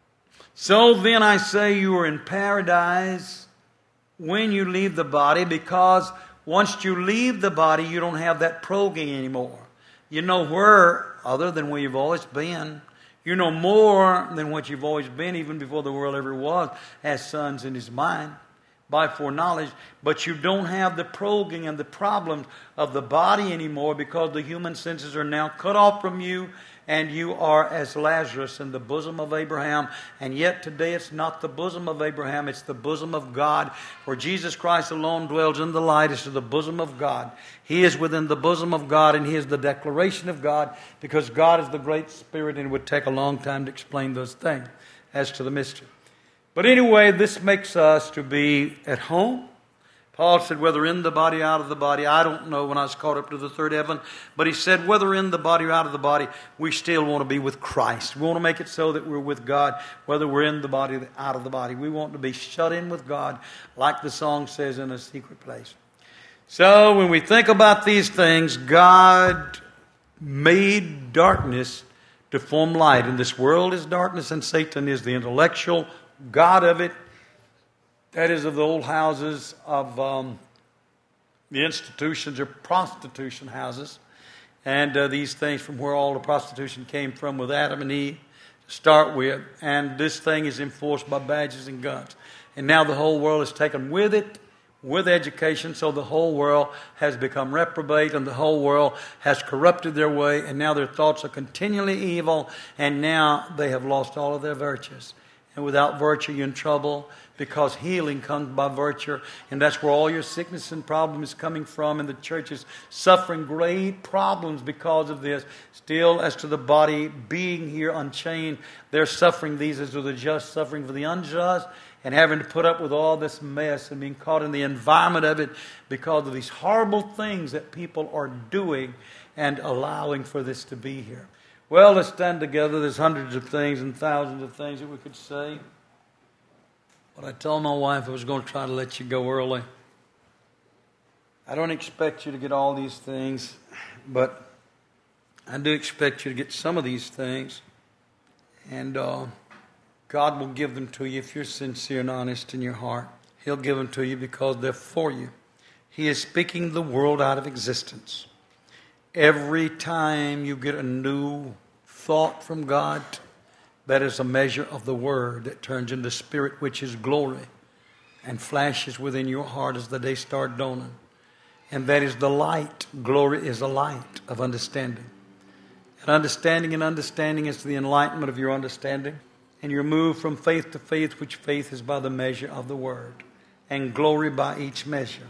So then I say you are in paradise when you leave the body, because once you leave the body, you don't have that probing anymore. You know where other than where you've always been. You know more than what you've always been, even before the world ever was, as sons in His mind, by foreknowledge. But you don't have the probing and the problems of the body anymore, because the human senses are now cut off from you, and you are as Lazarus in the bosom of Abraham. And yet today it's not the bosom of Abraham, it's the bosom of God. For Jesus Christ alone dwells in the light as to the bosom of God. He is within the bosom of God, and He is the declaration of God, because God is the great Spirit, and it would take a long time to explain those things as to the mystery. But anyway, this makes us to be at home. Paul said, whether in the body, out of the body, I don't know when I was caught up to the third heaven, but he said, whether in the body or out of the body, we still want to be with Christ. We want to make it so that we're with God, whether we're in the body or out of the body. We want to be shut in with God, like the song says, in a secret place. So when we think about these things, God made darkness to form light. And this world is darkness, and Satan is the intellectual god of it. That is, of the old houses of the institutions or prostitution houses. And these things from where all the prostitution came from with Adam and Eve to start with. And this thing is enforced by badges and guns. And now the whole world is taken with it, with education. So the whole world has become reprobate, and the whole world has corrupted their way. And now their thoughts are continually evil. And now they have lost all of their virtues. And without virtue, you're in trouble, because healing comes by virtue. And that's where all your sickness and problem is coming from. And the church is suffering great problems because of this. Still, as to the body being here unchained, they're suffering these as to the just suffering for the unjust, and having to put up with all this mess and being caught in the environment of it because of these horrible things that people are doing and allowing for this to be here. Well, let's stand together. There's hundreds of things and thousands of things that we could say. But I told my wife I was going to try to let you go early. I don't expect you to get all these things, but I do expect you to get some of these things. And God will give them to you if you're sincere and honest in your heart. He'll give them to you because they're for you. He is speaking the world out of existence. Every time you get a new thought from God, that is a measure of the Word that turns into spirit, which is glory, and flashes within your heart as the day starts dawning. And that is the light. Glory is a light of understanding. And understanding is the enlightenment of your understanding. And you're moved from faith to faith, which faith is by the measure of the Word, and glory by each measure.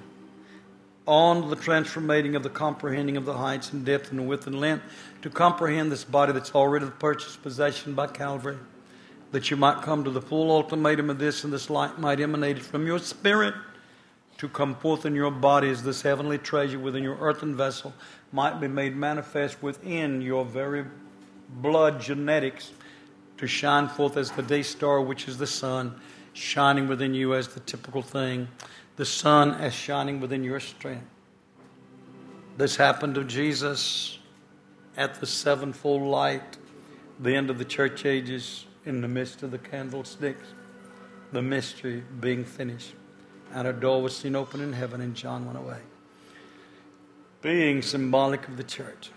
On the transformating of the comprehending of the heights and depth and the width and length, to comprehend this body that's already the purchased possession by Calvary, that you might come to the full ultimatum of this, and this light might emanate from your spirit to come forth in your body as this heavenly treasure within your earthen vessel might be made manifest within your very blood genetics, to shine forth as the day star, which is the sun, shining within you as the typical thing. The sun as shining within your strength. This happened to Jesus at the sevenfold light, the end of the church ages, in the midst of the candlesticks, the mystery being finished. And a door was seen open in heaven, and John went away, being symbolic of the church.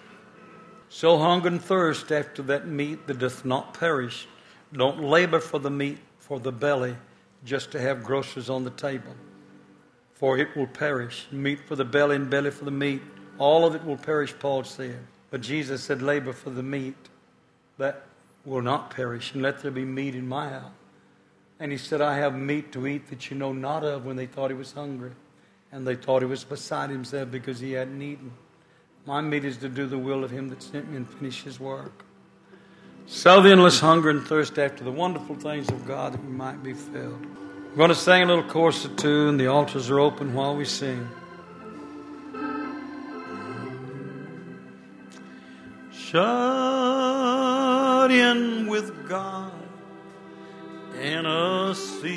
So hunger and thirst after that meat that doth not perish. Don't labor for the meat, for the belly, just to have groceries on the table. For it will perish. Meat for the belly and belly for the meat. All of it will perish, Paul said. But Jesus said, labor for the meat that will not perish, and let there be meat in my house. And he said, I have meat to eat that you know not of, when they thought he was hungry. And they thought he was beside himself because he hadn't eaten. My meat is to do the will of him that sent me and finish his work. So then, let's hunger and thirst after the wonderful things of God, that we might be filled. We're going to sing a little chorus or two, and the altars are open while we sing. Shut in with God in a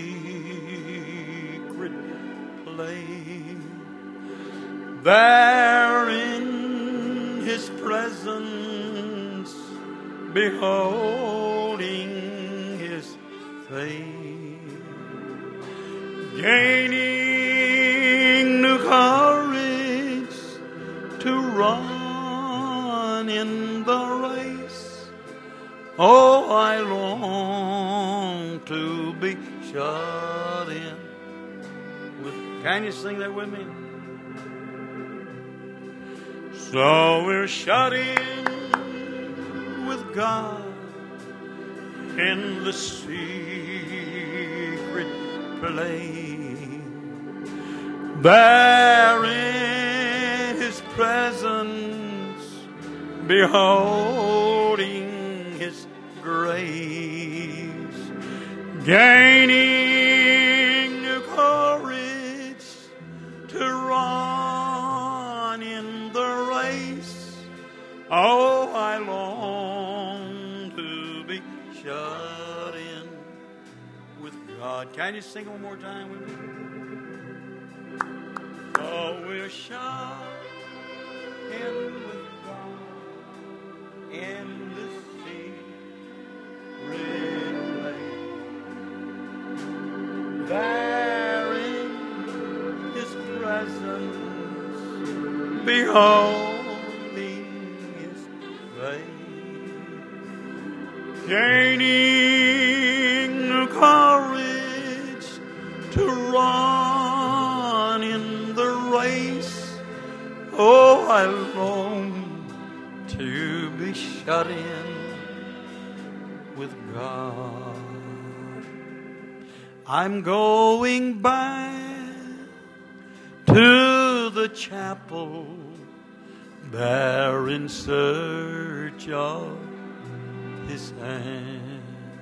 secret place, there in His presence, beholding His face, gaining new courage to run Oh, I long to be shut in with... Can you sing that with me? So we're shut in with God in the secret place, there in His presence, beholding His grace, gaining new courage to run in the race. Oh, I long to be shut in with God. Can you sing one more time with me? Oh, we're shut in with God in the secret place, there in His presence, beholding His face, gaining courage to run in the race. Oh, I long to be shut in with God. I'm going back to the chapel, there in search of His hand.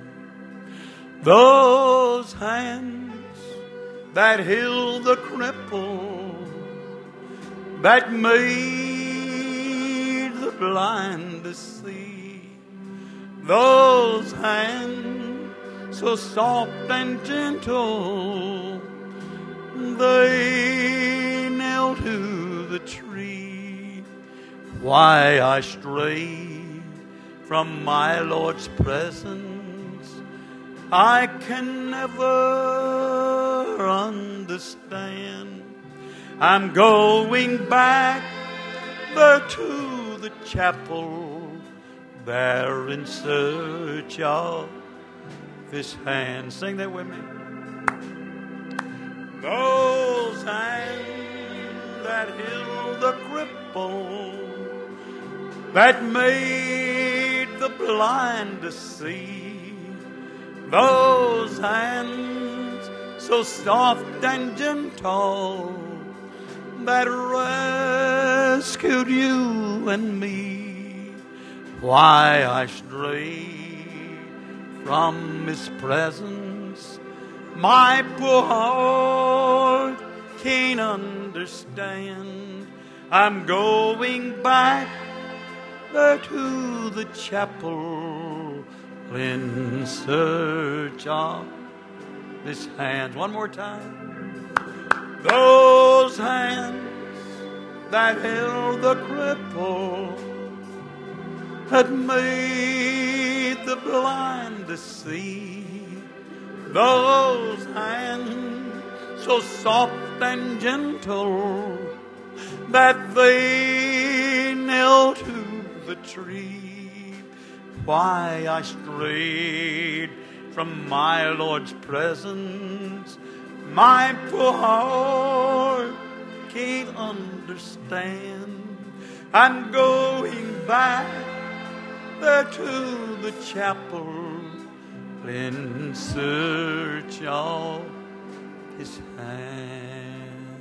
Those hands that healed the cripple, that made the blind to see. Those hands so soft and gentle, they nailed to the tree. Why I strayed from my Lord's presence, I can never understand. I'm going back there to the chapel, there in search of His hand. Sing that with me. Those hands that healed the cripple, that made the blind to see. Those hands so soft and gentle, that rescued you and me. Why I strayed from His presence, my poor heart can't understand. I'm going back there to the chapel in search of His hands. One more time. Those hands that held the cripple, that made the blind to see. Those hands so soft and gentle, that they nailed to the tree. Why I strayed from my Lord's presence, my poor heart can't understand. I'm going back there to the chapel in search of His hand.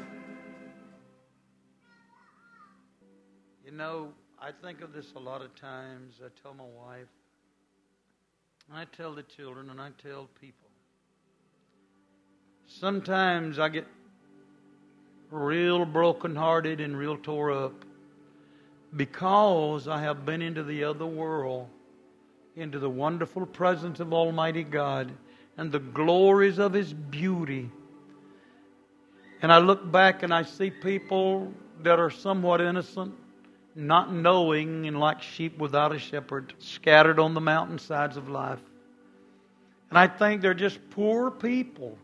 You know, I think of this a lot of times. I tell my wife, and I tell the children, and I tell people. Sometimes I get real brokenhearted and real tore up because I have been into the other world, into the wonderful presence of Almighty God and the glories of His beauty. And I look back and I see people that are somewhat innocent, not knowing, and like sheep without a shepherd, scattered on the mountainsides of life. And I think they're just poor people.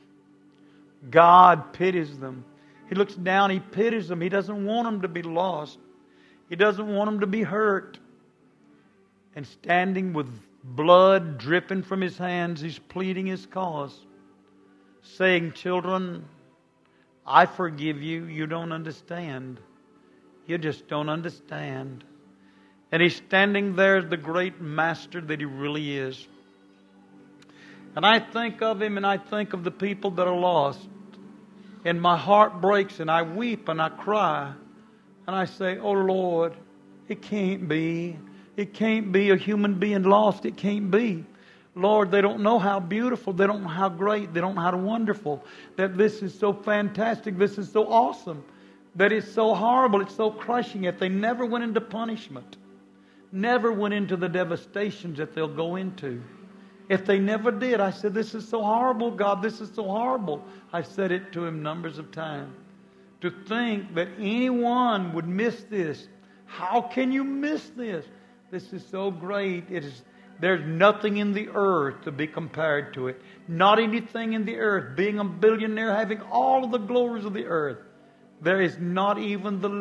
God pities them. He looks down, He pities them. He doesn't want them to be lost. He doesn't want them to be hurt. And standing with blood dripping from his hands, he's pleading his cause, saying, children, I forgive you. You don't understand. You just don't understand. And he's standing there as the great master that he really is. And I think of him and I think of the people that are lost. And my heart breaks and I weep and I cry. And I say, oh Lord, it can't be. It can't be a human being lost. It can't be. Lord, they don't know how beautiful, they don't know how great, they don't know how wonderful, that this is so fantastic, this is so awesome, that it's so horrible, it's so crushing. If they never went into punishment, never went into the devastations that they'll go into. If they never did, I said, this is so horrible, God, this is so horrible. I've said it to him numbers of times. To think that anyone would miss this. How can you miss this? This is so great. There's nothing in the earth to be compared to it. Not anything in the earth. Being a billionaire, having all of the glories of the earth. There is not even the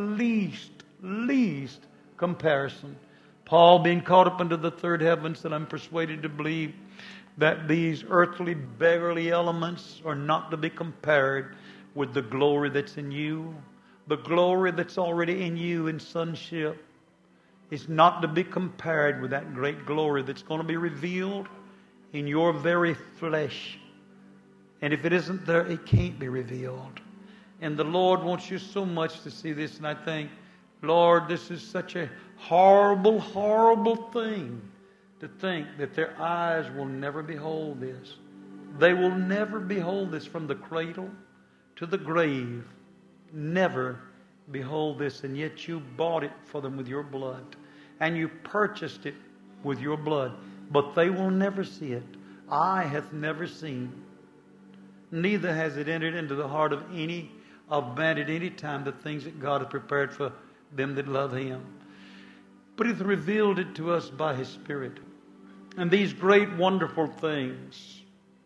least comparison. Paul, being caught up into the third heaven, said, I'm persuaded to believe that these earthly, beggarly elements are not to be compared with the glory that's in you. The glory that's already in you in sonship is not to be compared with that great glory that's going to be revealed in your very flesh. And if it isn't there, it can't be revealed. And the Lord wants you so much to see this. And I think, Lord, this is such a horrible, horrible thing to think that their eyes will never behold this. They will never behold this from the cradle to the grave. Never behold this. And yet you bought it for them with your blood. And you purchased it with your blood. But they will never see it. Eye hath never seen. Neither has it entered into the heart of any of man at any time the things that God has prepared for them that love Him. But He hath revealed it to us by His Spirit. And these great wonderful things,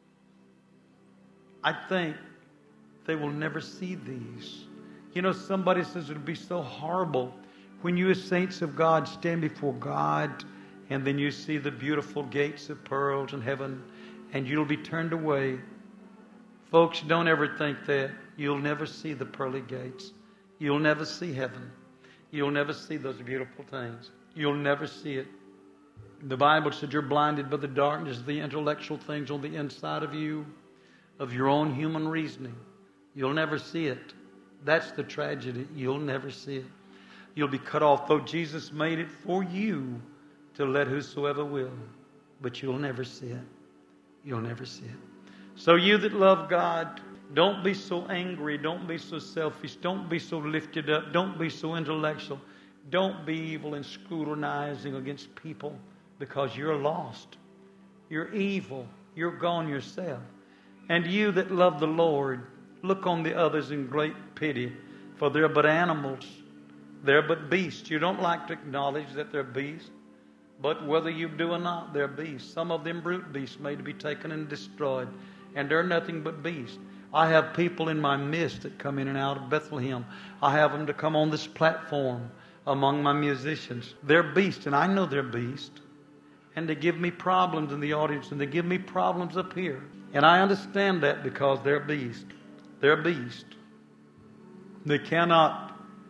I think they will never see these. You know, somebody says it would be so horrible when you as saints of God stand before God and then you see the beautiful gates of pearls in heaven and you'll be turned away. Folks, don't ever think that. You'll never see the pearly gates. You'll never see heaven. You'll never see those beautiful things. You'll never see it. The Bible said you're blinded by the darkness of the intellectual things on the inside of you, of your own human reasoning. You'll never see it. That's the tragedy. You'll never see it. You'll be cut off, though Jesus made it for you to let whosoever will. But you'll never see it. You'll never see it. So you that love God, don't be so angry. Don't be so selfish. Don't be so lifted up. Don't be so intellectual. Don't be evil and scrutinizing against people because you're lost. You're evil. You're gone yourself. And you that love the Lord, look on the others in great pity, for they're but animals. They're but beasts. You don't like to acknowledge that they're beasts, but whether you do or not, they're beasts. Some of them brute beasts made to be taken and destroyed, and they're nothing but beasts. I have people in my midst that come in and out of Bethlehem. I have them to come on this platform among my musicians. They're beasts, and I know they're beasts. And they give me problems in the audience, and they give me problems up here. And I understand that because they're beasts. They're beasts. They cannot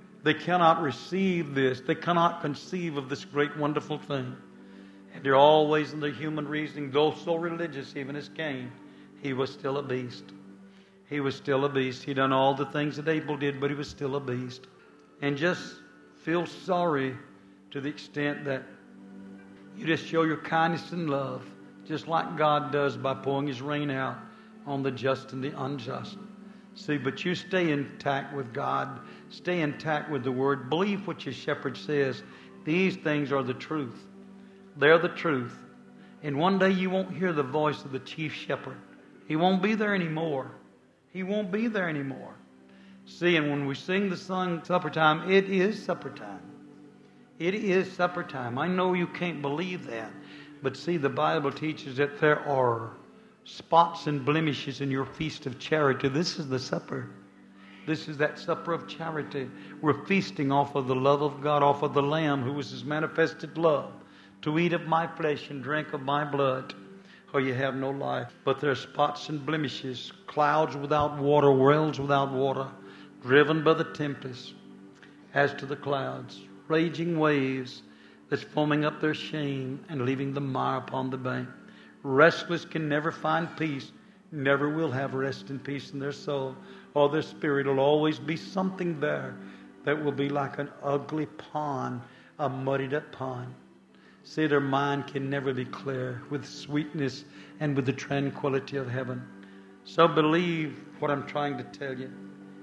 receive this. They cannot conceive of this great, wonderful thing. And they're always in their human reasoning. Though so religious, even as Cain, he was still a beast. He was still a beast. He done all the things that Abel did, but he was still a beast. And just feel sorry to the extent that you just show your kindness and love, just like God does by pouring His rain out on the just and the unjust. See, but you stay intact with God. Stay intact with the Word. Believe what your shepherd says. These things are the truth. They're the truth. And one day you won't hear the voice of the chief shepherd. He won't be there anymore. He won't be there anymore. See, and when we sing the song supper time, it is supper time. It is supper time. I know you can't believe that. But see, the Bible teaches that there are spots and blemishes in your feast of charity. This is the supper. This is that supper of charity. We're feasting off of the love of God, off of the Lamb who was His manifested love. to eat of my flesh and drink of my blood, or you have no life. But there are spots and blemishes, clouds without water, wells without water, driven by the tempest. As to the clouds, raging waves that's foaming up their shame and leaving the mire upon the bank. Restless can never find peace, never will have rest and peace in their soul or their spirit. Will always be something there that will be like an ugly pond, a muddied up pond. See, their mind can never be clear with sweetness and with the tranquility of heaven. So believe what I'm trying to tell you.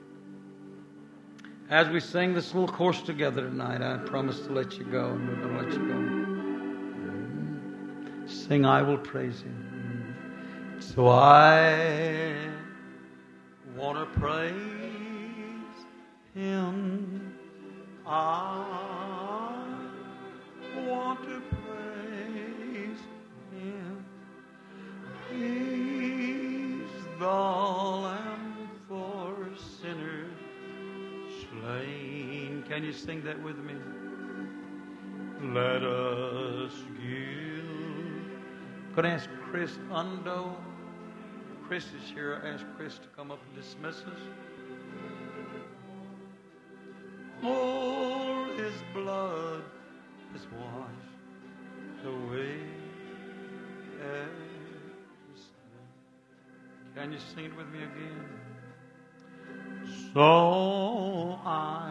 As we sing this little chorus together tonight, I promise to let you go, and we're going to let you go. Sing, I will praise Him. So I want to praise Him. I want to praise Him. He's the Lamb for sinners slain. Can you sing that with me? Let us give. I'm going to ask Chris Undo. Chris is here. I ask Chris to come up and dismiss us. For His blood has washed away every sin. Can you sing it with me again? So I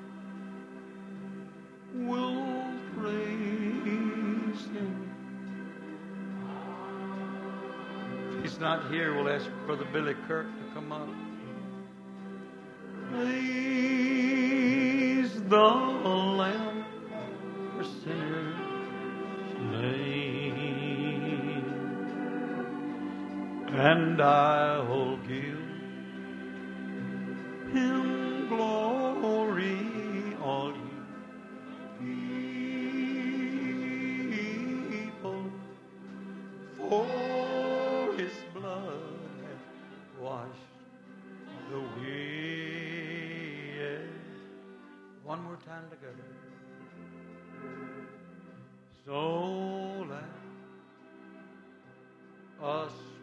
will praise Him. If He's not here, we'll ask Brother Billy Kirk to come up. Praise the Lamb for sinners slain, and I'll give Him glory, all ye people, for His blood hath washed away. One more time together. So let us